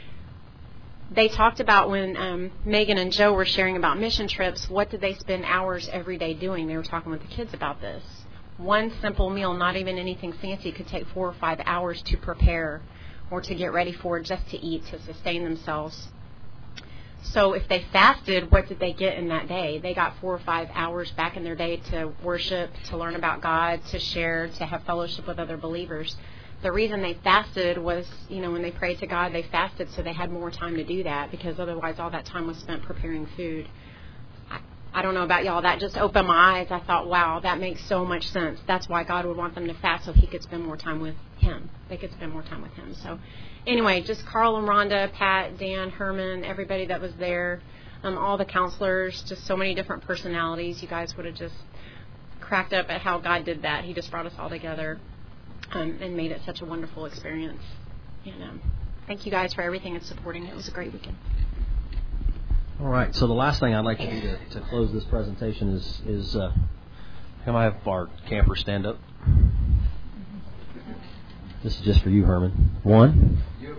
They talked about when um, Megan and Joe were sharing about mission trips, what did they spend hours every day doing? They were talking with the kids about this. One simple meal, not even anything fancy, could take four or five hours to prepare or to get ready for, just to eat, to sustain themselves. So if they fasted, what did they get in that day? They got four or five hours back in their day to worship, to learn about God, to share, to have fellowship with other believers. The reason they fasted was, you know, when they prayed to God, they fasted so they had more time to do that, because otherwise all that time was spent preparing food. I, I don't know about y'all, that just opened my eyes. I thought, wow, that makes so much sense. That's why God would want them to fast, so he could spend more time with him. They could spend more time with him. So anyway, just Carl and Rhonda, Pat, Dan, Herman, everybody that was there, um, all the counselors, just so many different personalities. You guys would have just cracked up at how God did that. He just brought us all together. Um, and made it such a wonderful experience. And um, thank you guys for everything and supporting it. It was a great weekend. All right. So the last thing I'd like to do to, to close this presentation is is uh, can I have our camper stand up? This is just for you, Herman. One,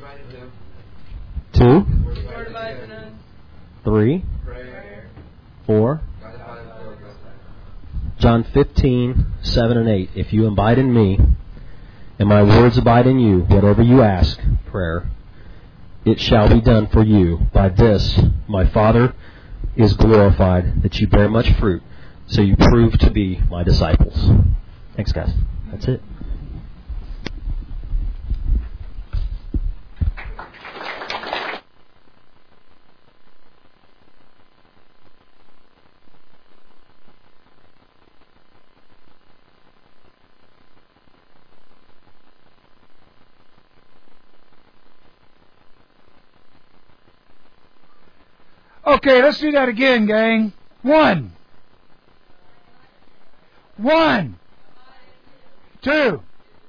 two, three, four. John fifteen, seven and eight. If you abide in me, and my words abide in you, whatever you ask, prayer, it shall be done for you. By this, my Father is glorified, that you bear much fruit, so you prove to be my disciples. Thanks, guys. That's it. Okay, let's do that again, gang. One. One. Two.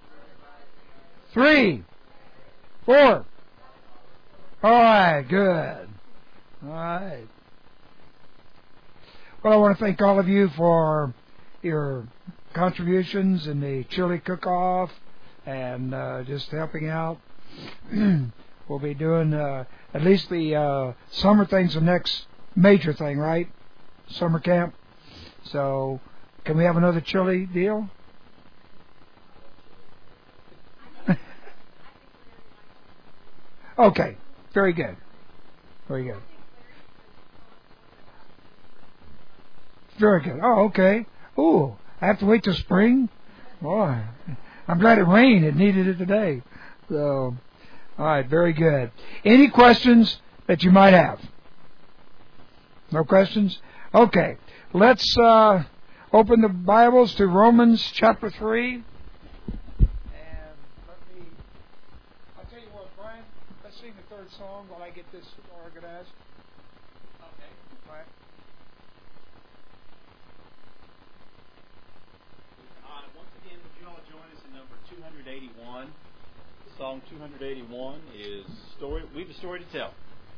Three. Four. All right, good. All right. Well, I want to thank all of you for your contributions in the chili cook-off and uh, just helping out. We'll be doing uh, at least the uh, summer thing's the next major thing, right? Summer camp. So, can we have another chili deal? Okay, very good. Very good. Very good. Oh, okay. Ooh, I have to wait till spring? Boy, I'm glad it rained. It needed it today. So, all right, very good. Any questions that you might have? No questions? Okay, let's uh, open the Bibles to Romans chapter three. And let me, I'll tell you what, Brian, let's sing the third song while I get this organized. Okay. All right. Uh, once again, would you all join us in number two eighty-one? Song two eighty-one is story. We have a story to tell.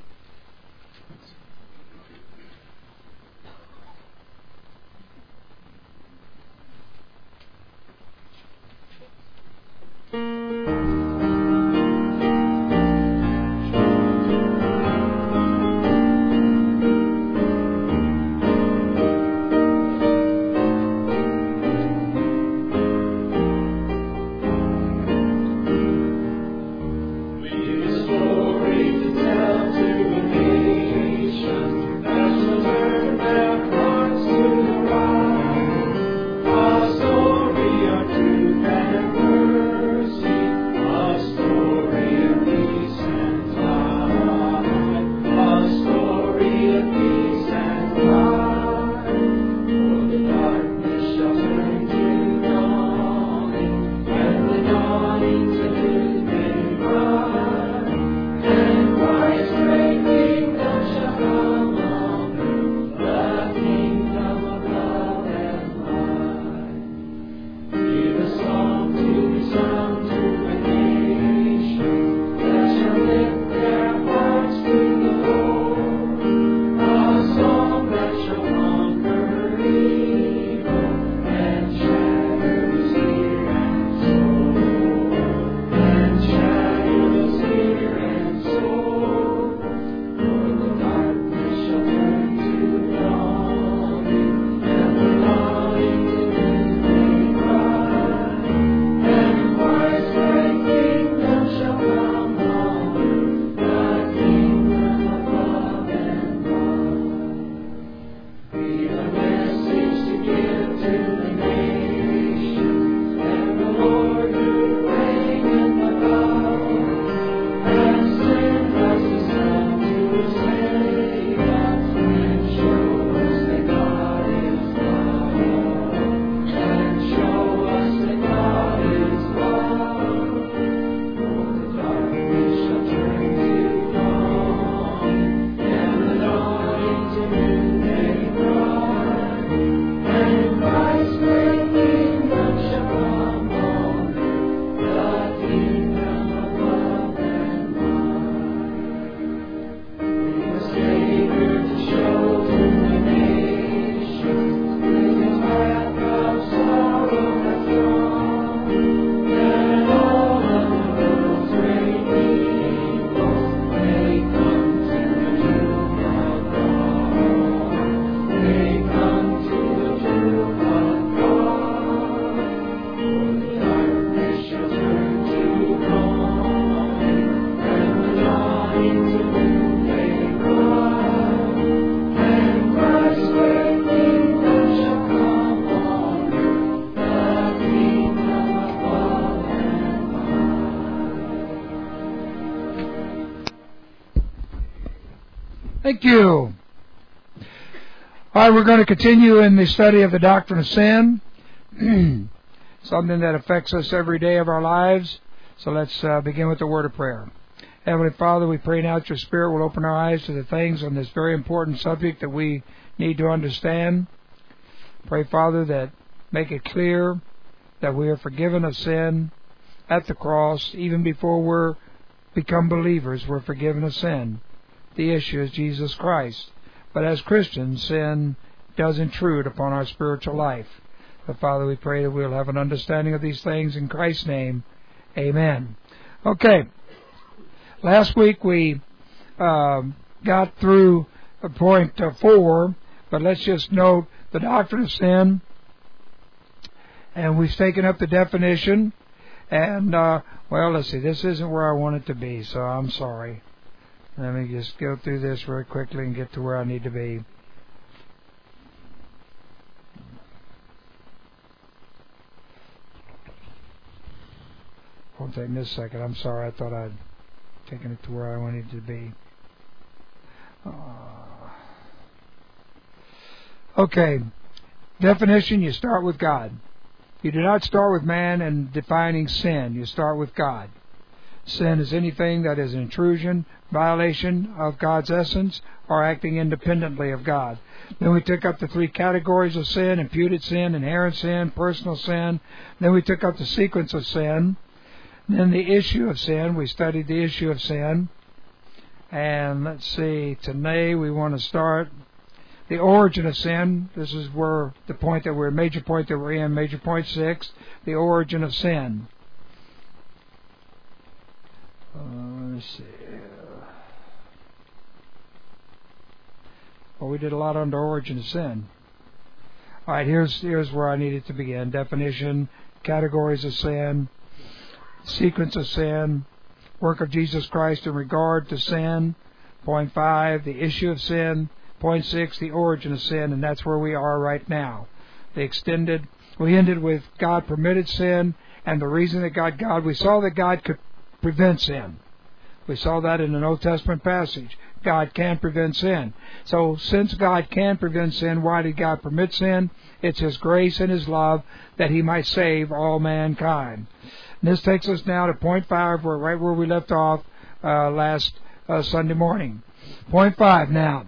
Thank you. All right, we're going to continue in the study of the doctrine of sin, something that affects us every day of our lives. So let's uh, begin with the word of prayer. Heavenly Father, we pray now that your Spirit will open our eyes to the things on this very important subject that we need to understand. Pray, Father, that make it clear that we are forgiven of sin at the cross. Even before we're become believers, we're forgiven of sin. The issue is Jesus Christ. But as Christians, sin does intrude upon our spiritual life. But Father, we pray that we'll have an understanding of these things in Christ's name. Amen. Okay. Last week we uh, got through point uh, four, but let's just note the doctrine of sin. And we've taken up the definition. And, uh, well, let's see, this isn't where I want it to be, so I'm sorry. Let me just go through this very quickly and get to where I need to be. Won't take me a second. I'm sorry. I thought I'd taken it to where I wanted to be. Uh, okay. Definition, you start with God. You do not start with man and defining sin. You start with God. Sin is anything that is an intrusion, violation of God's essence, or acting independently of God. Then we took up the three categories of sin: imputed sin, inherent sin, personal sin. Then we took up the sequence of sin. Then the issue of sin. We studied the issue of sin. And let's see, today we want to start the origin of sin. This is where the point that we're, major point that we're in, major point six, the origin of sin. Uh, let's see. Well, we did a lot on the origin of sin. All right, here's here's where I needed to begin. Definition, categories of sin, sequence of sin, work of Jesus Christ in regard to sin. Point five, the issue of sin. Point six, the origin of sin, and that's where we are right now. The extended, we ended with God permitted sin, and the reason that God, God, we saw that God could prevent sin. We saw that in an Old Testament passage. God can prevent sin. So since God can prevent sin, why did God permit sin? It's His grace and His love that He might save all mankind. And this takes us now to point five, where, right where we left off uh, last uh, Sunday morning. Point five now.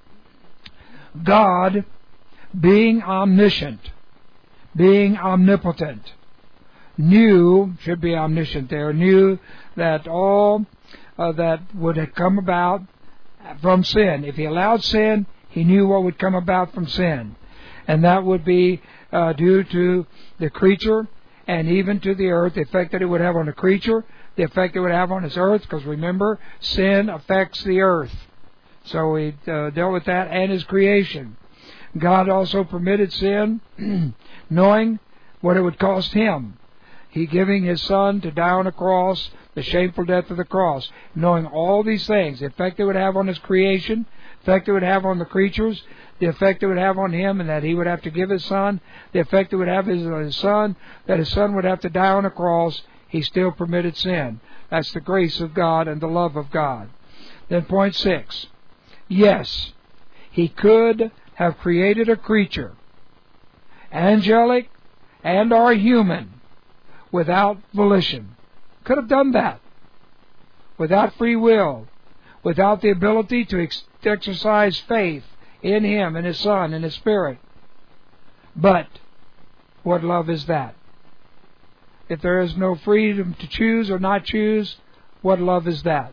God, being omniscient, being omnipotent, knew, should be omniscient there, knew that all uh, that would have come about from sin. If He allowed sin, He knew what would come about from sin. And that would be uh, due to the creature and even to the earth, the effect that it would have on the creature, the effect it would have on this earth, because remember, sin affects the earth. So we uh, dealt with that and His creation. God also permitted sin, knowing what it would cost Him. He giving His Son to die on a cross, the shameful death of the cross, knowing all these things, the effect it would have on His creation, the effect it would have on the creatures, the effect it would have on Him, and that He would have to give His Son, the effect it would have His, his Son, that His Son would have to die on a cross. He still permitted sin. That's the grace of God and the love of God. Then point six. Yes, He could have created a creature, angelic and or human, without volition. Could have done that. Without free will. Without the ability to ex- exercise faith in Him and His Son and His Spirit. But what love is that? If there is no freedom to choose or not choose, what love is that?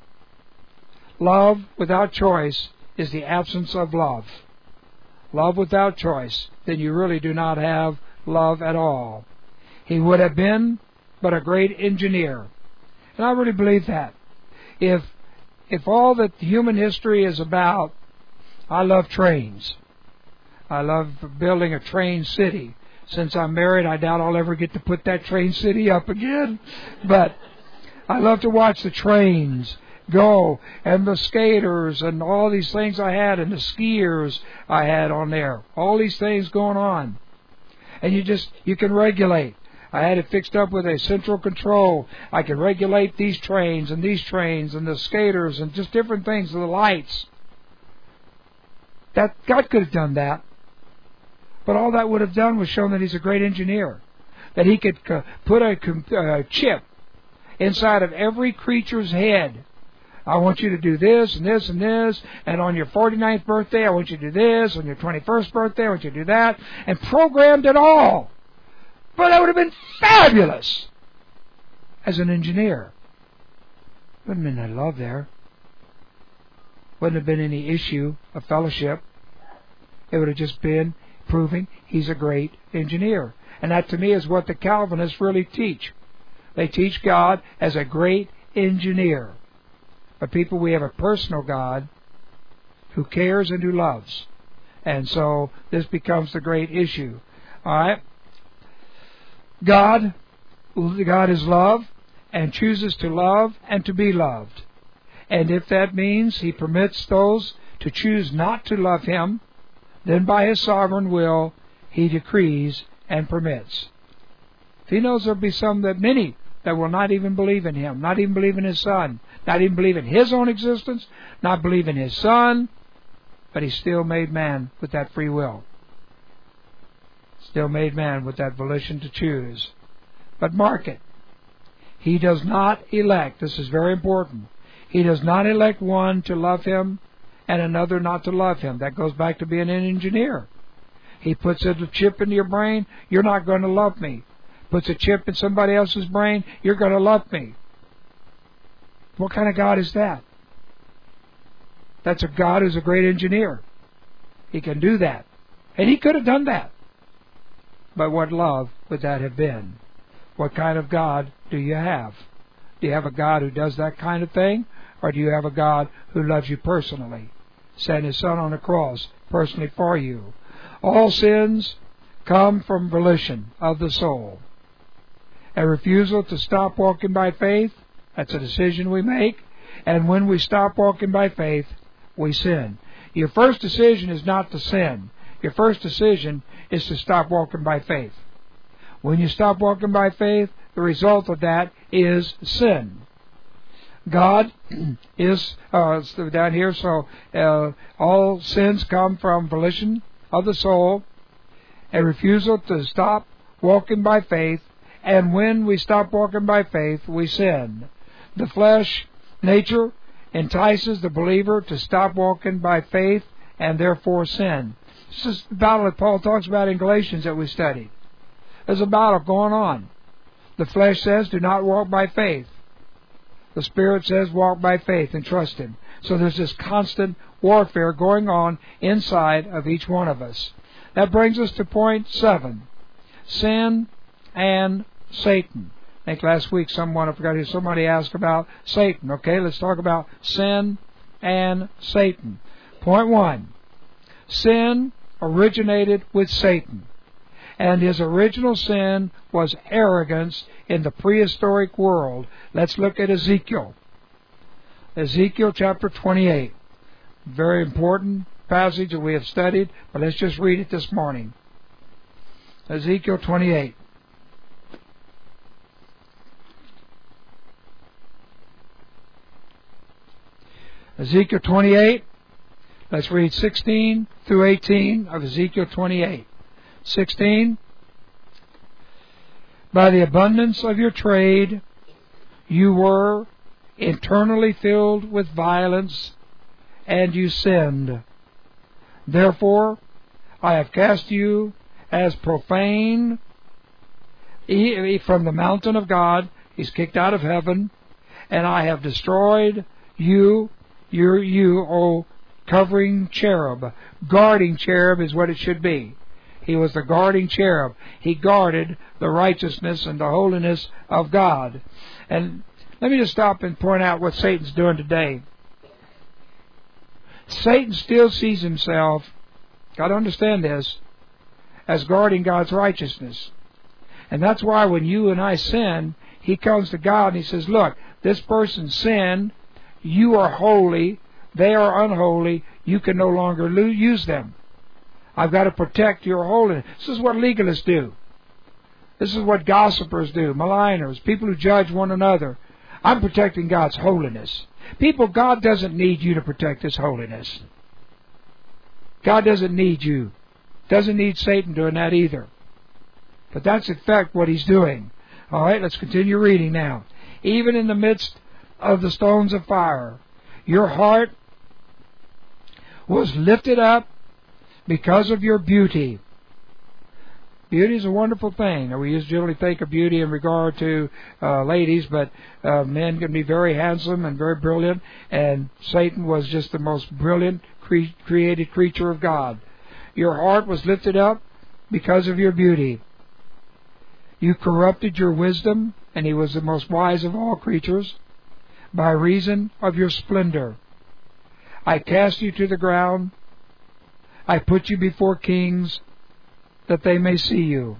Love without choice is the absence of love. Love without choice, then you really do not have love at all. He would have been but a great engineer. And I really believe that. If if all that human history is about, I love trains. I love building a train city. Since I'm married, I doubt I'll ever get to put that train city up again. But I love to watch the trains go, and the skaters, and all these things I had, and the skiers I had on there. All these things going on. And you just, you can regulate. I had it fixed up with a central control. I can regulate these trains, and these trains, and the skaters, and just different things, and the lights. That God could have done that. But all that would have done was shown that He's a great engineer. That He could uh, put a uh, chip inside of every creature's head. I want you to do this and this and this, and on your forty-ninth birthday, I want you to do this, on your twenty-first birthday, I want you to do that, and programmed it all. But that would have been fabulous as an engineer. Wouldn't have been any love there. Wouldn't have been any issue of fellowship. It would have just been proving he's a great engineer. And that to me is what the Calvinists really teach. They teach God as a great engineer. But people, we have a personal God who cares and who loves. And so this becomes the great issue. All right? God, God is love and chooses to love and to be loved. And if that means He permits those to choose not to love Him, then by His sovereign will, He decrees and permits. If He knows there will be some, that many, that will not even believe in Him, not even believe in His Son, not even believe in His own existence, not believe in His Son, but He still made man with that free will. Still made man with that volition to choose. But mark it. He does not elect, this is very important, He does not elect one to love Him and another not to love Him. That goes back to being an engineer. He puts a chip into your brain, you're not going to love me. Puts a chip in somebody else's brain, you're going to love me. What kind of God is that? That's a God who's a great engineer. He can do that. And He could have done that. But what love would that have been? What kind of God do you have? Do you have a God who does that kind of thing? Or do you have a God who loves you personally? Sent His Son on the cross personally for you. All sins come from volition of the soul. A refusal to stop walking by faith, that's a decision we make. And when we stop walking by faith, we sin. Your first decision is not to sin. Your first decision is to stop walking by faith. When you stop walking by faith, the result of that is sin. God is uh, down here, so uh, all sins come from volition of the soul, a refusal to stop walking by faith, and when we stop walking by faith, we sin. The flesh nature entices the believer to stop walking by faith and therefore sin. This is the battle that Paul talks about in Galatians that we studied. There's a battle going on. The flesh says, do not walk by faith. The Spirit says, walk by faith and trust Him. So there's this constant warfare going on inside of each one of us. That brings us to point seven. Sin and Satan. I think last week someone, I forgot who, somebody asked about Satan. Okay, let's talk about sin and Satan. Point one. Sin originated with Satan. And his original sin was arrogance in the prehistoric world. Let's look at Ezekiel. Ezekiel chapter twenty-eight. Very important passage that we have studied, but let's just read it this morning. Ezekiel twenty-eight. Ezekiel twenty-eight. Let's read sixteen through eighteen of Ezekiel twenty-eight. sixteen. By the abundance of your trade, you were internally filled with violence, and you sinned. Therefore, I have cast you as profane from the mountain of God. He's kicked out of heaven, and I have destroyed you, you, you, O covering cherub. Guarding cherub is what it should be. He was the guarding cherub. He guarded the righteousness and the holiness of God. And let me just stop and point out what Satan's doing today. Satan still sees himself, got to understand this, as guarding God's righteousness. And that's why when you and I sin, he comes to God and he says, look, this person sinned, you are holy, they are unholy, you can no longer use them. I've got to protect your holiness. This is what legalists do. This is what gossipers do, maligners, people who judge one another. I'm protecting God's holiness. People, God doesn't need you to protect His holiness. God doesn't need you. Doesn't need Satan doing that either. But that's in fact what he's doing. All right, let's continue reading now. even in the midst of the stones of fire. Your heart was lifted up because of your beauty. Beauty is a wonderful thing. Now, we usually think of beauty in regard to uh, ladies, but uh, men can be very handsome and very brilliant, and Satan was just the most brilliant cre- created creature of God. Your heart was lifted up because of your beauty. You corrupted your wisdom, and he was the most wise of all creatures, by reason of your splendor. I cast you to the ground. I put you before kings, that they may see you.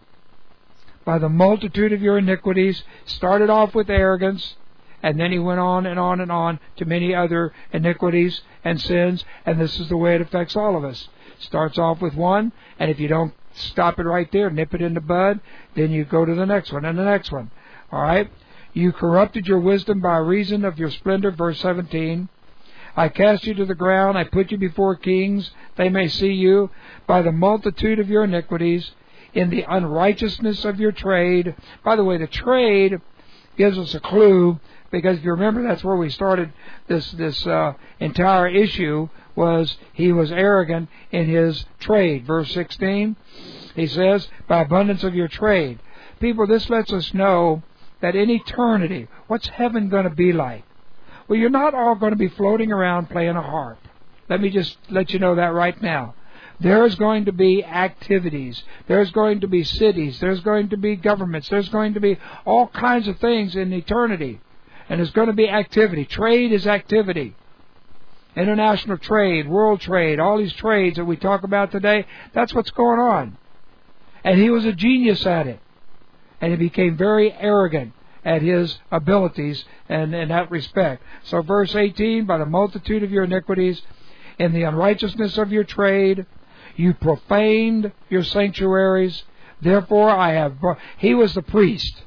By the multitude of your iniquities, started off with arrogance, and then he went on and on and on to many other iniquities and sins, and this is the way it affects all of us. Starts off with one, and if you don't stop it right there, nip it in the bud, then you go to the next one and the next one. All right? You corrupted your wisdom by reason of your splendor, verse seventeen. I cast you to the ground, I put you before kings, they may see you, by the multitude of your iniquities, in the unrighteousness of your trade. By the way, the trade gives us a clue, because if you remember, that's where we started this this uh, entire issue, was he was arrogant in his trade. Verse sixteen, he says, by abundance of your trade. People, this lets us know that in eternity, what's heaven going to be like? Well, you're not all going to be floating around playing a harp. Let me just let you know that right now. There's going to be activities. There's going to be cities. There's going to be governments. There's going to be all kinds of things in eternity. And there's going to be activity. Trade is activity. International trade, world trade, all these trades that we talk about today, that's what's going on. And he was a genius at it. And he became very arrogant at his abilities and in that respect. So verse eighteen, by the multitude of your iniquities, in the unrighteousness of your trade, you profaned your sanctuaries. Therefore I have brought... He was the priest.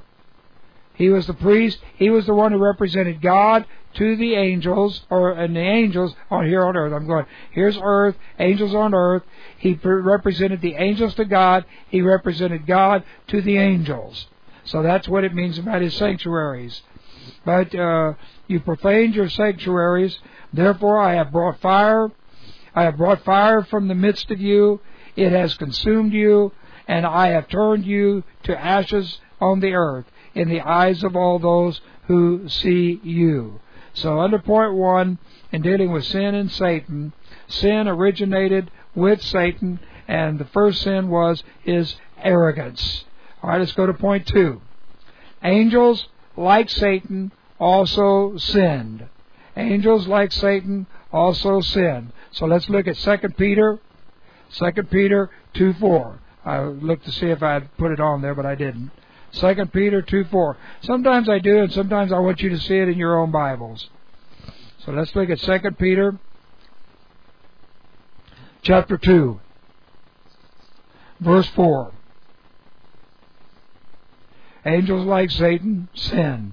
He was the priest. He was the one who represented God to the angels, or and the angels on here on earth. I'm going, here's earth, angels on earth. He represented the angels to God. He represented God to the angels. So that's what it means about his sanctuaries. But uh, you profaned your sanctuaries. Therefore I have brought fire. I have brought fire from the midst of you. It has consumed you, and I have turned you to ashes on the earth in the eyes of all those who see you. So under point one, in dealing with sin and Satan, sin originated with Satan, and the first sin was his arrogance. All right, let's go to point two. Angels, like Satan, also sinned. Angels, like Satan, also sinned. So let's look at Second Peter, Second Peter two four. I looked to see if I had put it on there, but I didn't. Second Peter two four. Sometimes I do, and sometimes I want you to see it in your own Bibles. So let's look at Second Peter chapter two, verse four. Angels, like Satan, sin.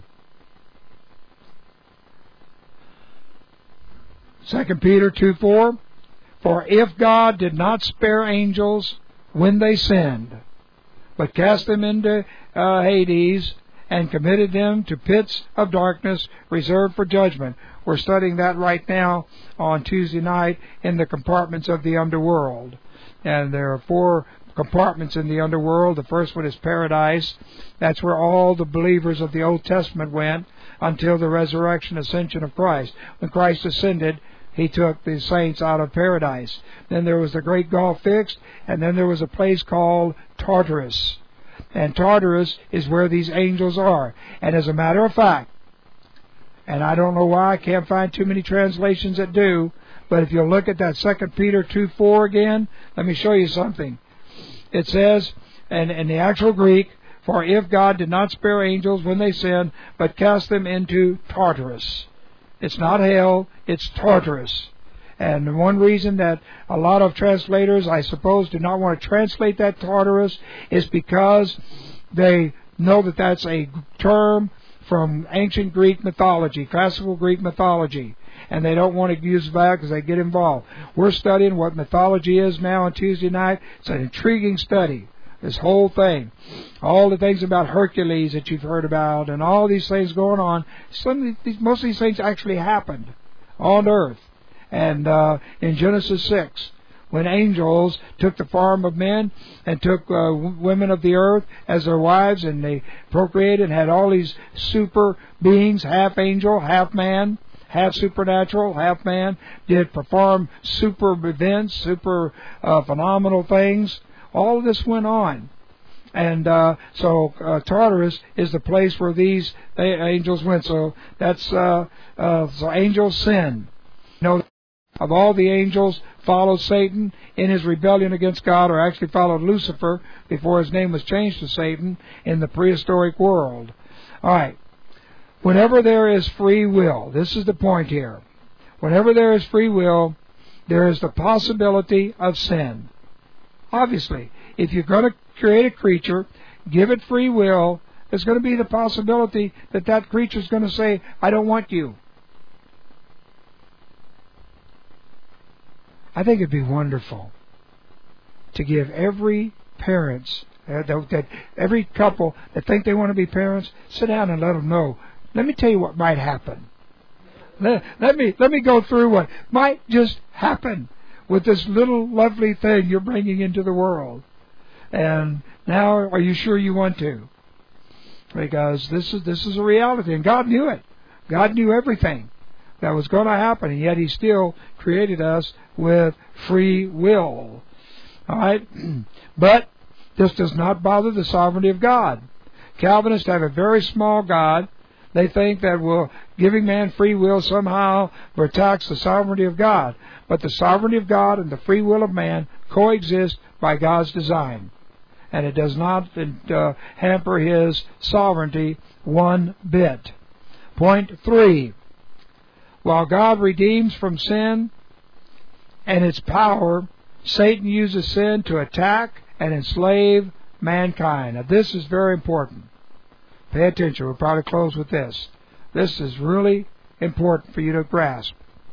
Second Peter two four. For if God did not spare angels when they sinned, but cast them into uh, Hades and committed them to pits of darkness reserved for judgment. We're studying that right now on Tuesday night in the compartments of the underworld. And there are four compartments in the underworld. The first one is paradise. That's where all the believers of the Old Testament went until the resurrection, ascension of Christ. When Christ ascended, he took the saints out of paradise. Then there was the great gulf fixed, and then there was a place called Tartarus. And Tartarus is where these angels are. And as a matter of fact, and I don't know why, I can't find too many translations that do, but if you look at that Second Peter two four again, let me show you something. It says, and in the actual Greek, for if God did not spare angels when they sinned, but cast them into Tartarus. It's not hell, it's Tartarus. And one reason that a lot of translators, I suppose, do not want to translate that Tartarus is because they know that that's a term from ancient Greek mythology, classical Greek mythology. And they don't want to use that because they get involved. We're studying what mythology is now on Tuesday night. It's an intriguing study. This whole thing. All the things about Hercules that you've heard about and all these things going on. Some of these, most of these things actually happened on earth. And uh, in Genesis six, when angels took the form of men and took uh, women of the earth as their wives, and they procreated and had all these super beings, half angel, half man, half supernatural, half man, did perform super events, super uh, phenomenal things. All of this went on. And uh, so uh, Tartarus is the place where these angels went. So that's uh, uh, so angels sin. You know, of all the angels, followed Satan in his rebellion against God, or actually followed Lucifer before his name was changed to Satan in the prehistoric world. All right. Whenever there is free will, this is the point here. Whenever there is free will, there is the possibility of sin. Obviously, if you're going to create a creature, give it free will, there's going to be the possibility that that creature is going to say, I don't want you. I think it'd be wonderful to give every parents, uh, that, that every couple that think they want to be parents, sit down and let them know. Let me tell you what might happen. Let, let me let me go through what might just happen with this little lovely thing you're bringing into the world. And now, are you sure you want to? Because this is this is a reality, and God knew it. God knew everything that was going to happen, and yet He still created us with free will. All right? But this does not bother the sovereignty of God. Calvinists have a very small God. They think that well, giving man free will somehow attacks the sovereignty of God. But the sovereignty of God and the free will of man coexist by God's design. And it does not uh, hamper His sovereignty one bit. Point three. While God redeems from sin and its power, Satan uses sin to attack and enslave mankind. Now this is very important. Pay attention. We'll probably close with this. This is really important for you to grasp.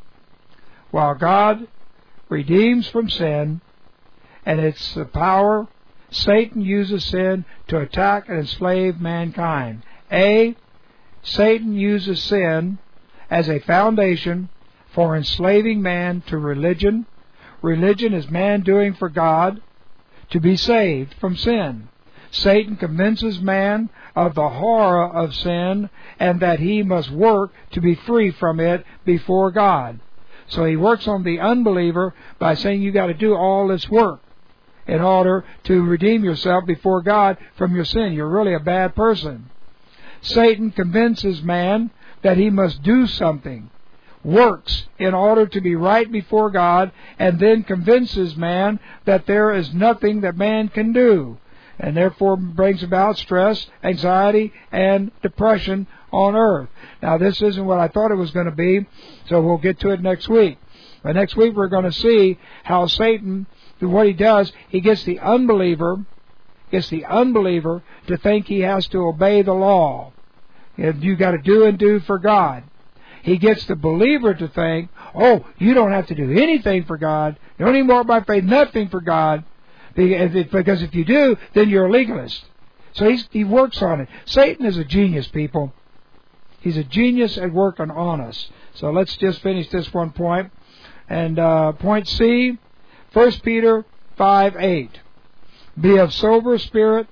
While God redeems from sin and its power, Satan uses sin to attack and enslave mankind. A, Satan uses sin as a foundation for enslaving man to religion. Religion is man doing for God to be saved from sin. Satan convinces man of the horror of sin and that he must work to be free from it before God. So he works on the unbeliever by saying you got to do all this work in order to redeem yourself before God from your sin. You're really a bad person. Satan convinces man that he must do something, works in order to be right before God, and then convinces man that there is nothing that man can do, and therefore brings about stress, anxiety, and depression on earth. Now, this isn't what I thought it was going to be, so we'll get to it next week. But next week we're going to see how Satan, what he does, he gets the unbeliever, gets the unbeliever to think he has to obey the law. You got to do and do for God. He gets the believer to think, oh, you don't have to do anything for God. You don't even walk by faith, nothing for God. Because if you do, then you're a legalist. So he's, he works on it. Satan is a genius, people. He's a genius at working on us. So let's just finish this one point. And uh, point C, First Peter five eight. Be of sober spirit.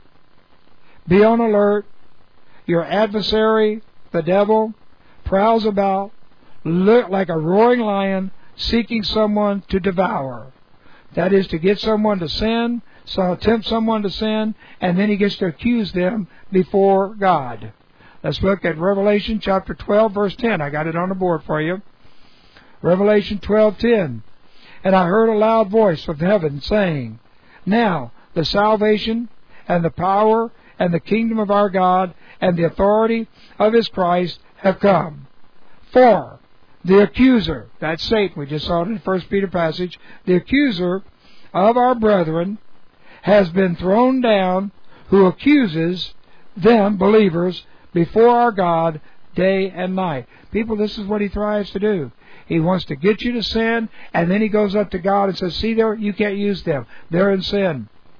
Be on alert. Your adversary, the devil, prowls about like a roaring lion seeking someone to devour. That is, to get someone to sin, so tempt someone to sin, and then he gets to accuse them before God. Let's look at Revelation chapter twelve, verse ten. I got it on the board for you. Revelation twelve ten. And I heard a loud voice from heaven saying, Now the salvation and the power and the kingdom of our God and the authority of His Christ have come. For the accuser, that's Satan, we just saw it in the First Peter passage, the accuser of our brethren has been thrown down, who accuses them, believers, before our God day and night. People, this is what he tries to do. He wants to get you to sin, and then he goes up to God and says, see there, you can't use them. They're in sin.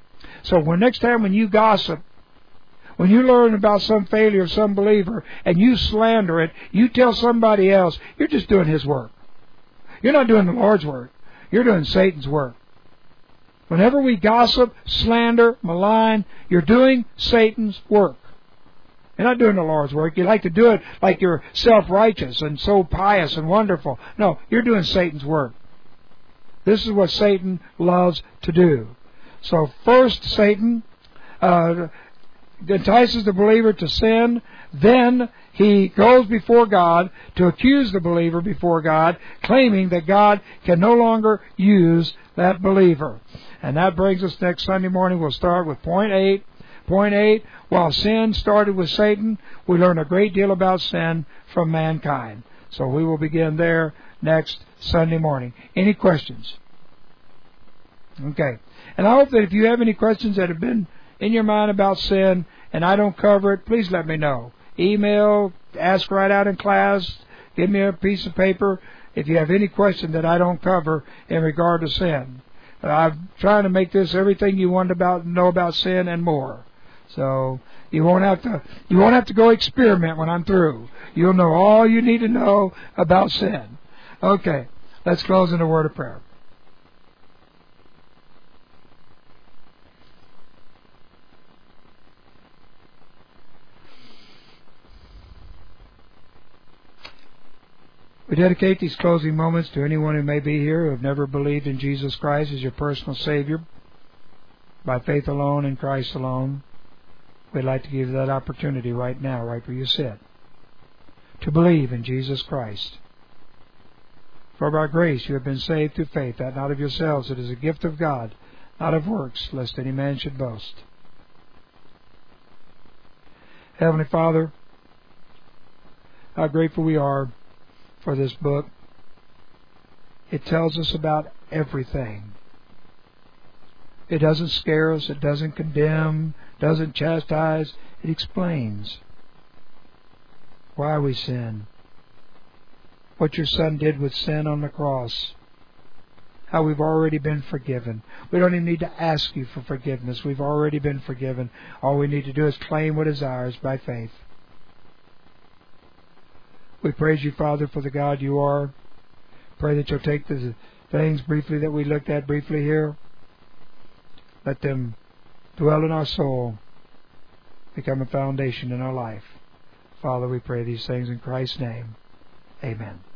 So when next time when you gossip, when you learn about some failure of some believer and you slander it, you tell somebody else, you're just doing his work. You're not doing the Lord's work. You're doing Satan's work. Whenever we gossip, slander, malign, you're doing Satan's work. You're not doing the Lord's work. You like to do it like you're self-righteous and so pious and wonderful. No, you're doing Satan's work. This is what Satan loves to do. So first, Satan uh, entices the believer to sin. Then he goes before God to accuse the believer before God, claiming that God can no longer use that believer. And that brings us next Sunday morning. We'll start with point eight. Point eight, while sin started with Satan, we learn a great deal about sin from mankind. So we will begin there next Sunday morning. Any questions? Okay. And I hope that if you have any questions that have been in your mind about sin and I don't cover it, please let me know. Email, ask right out in class, give me a piece of paper if you have any question that I don't cover in regard to sin. I'm trying to make this everything you want about know about sin and more. So you won't have to you won't have to go experiment when I'm through. You'll know all you need to know about sin. Okay, let's close in a word of prayer. We dedicate these closing moments to anyone who may be here who have never believed in Jesus Christ as your personal Savior by faith alone in Christ alone. We'd like to give you that opportunity right now, right where you sit, to believe in Jesus Christ. For by grace you have been saved through faith, that not of yourselves, it is a gift of God, not of works, lest any man should boast. Heavenly Father, how grateful we are for this book. It tells us about everything. It doesn't scare us, it doesn't condemn, doesn't chastise, it explains why we sin, what your Son did with sin on the cross, how we've already been forgiven. We don't even need to ask you for forgiveness. We've already been forgiven. All we need to do is claim what is ours by faith. We praise you, Father, for the God you are. Pray that you'll take the things briefly that we looked at briefly here. Let them dwell in our soul, become a foundation in our life. Father, we pray these things in Christ's name. Amen.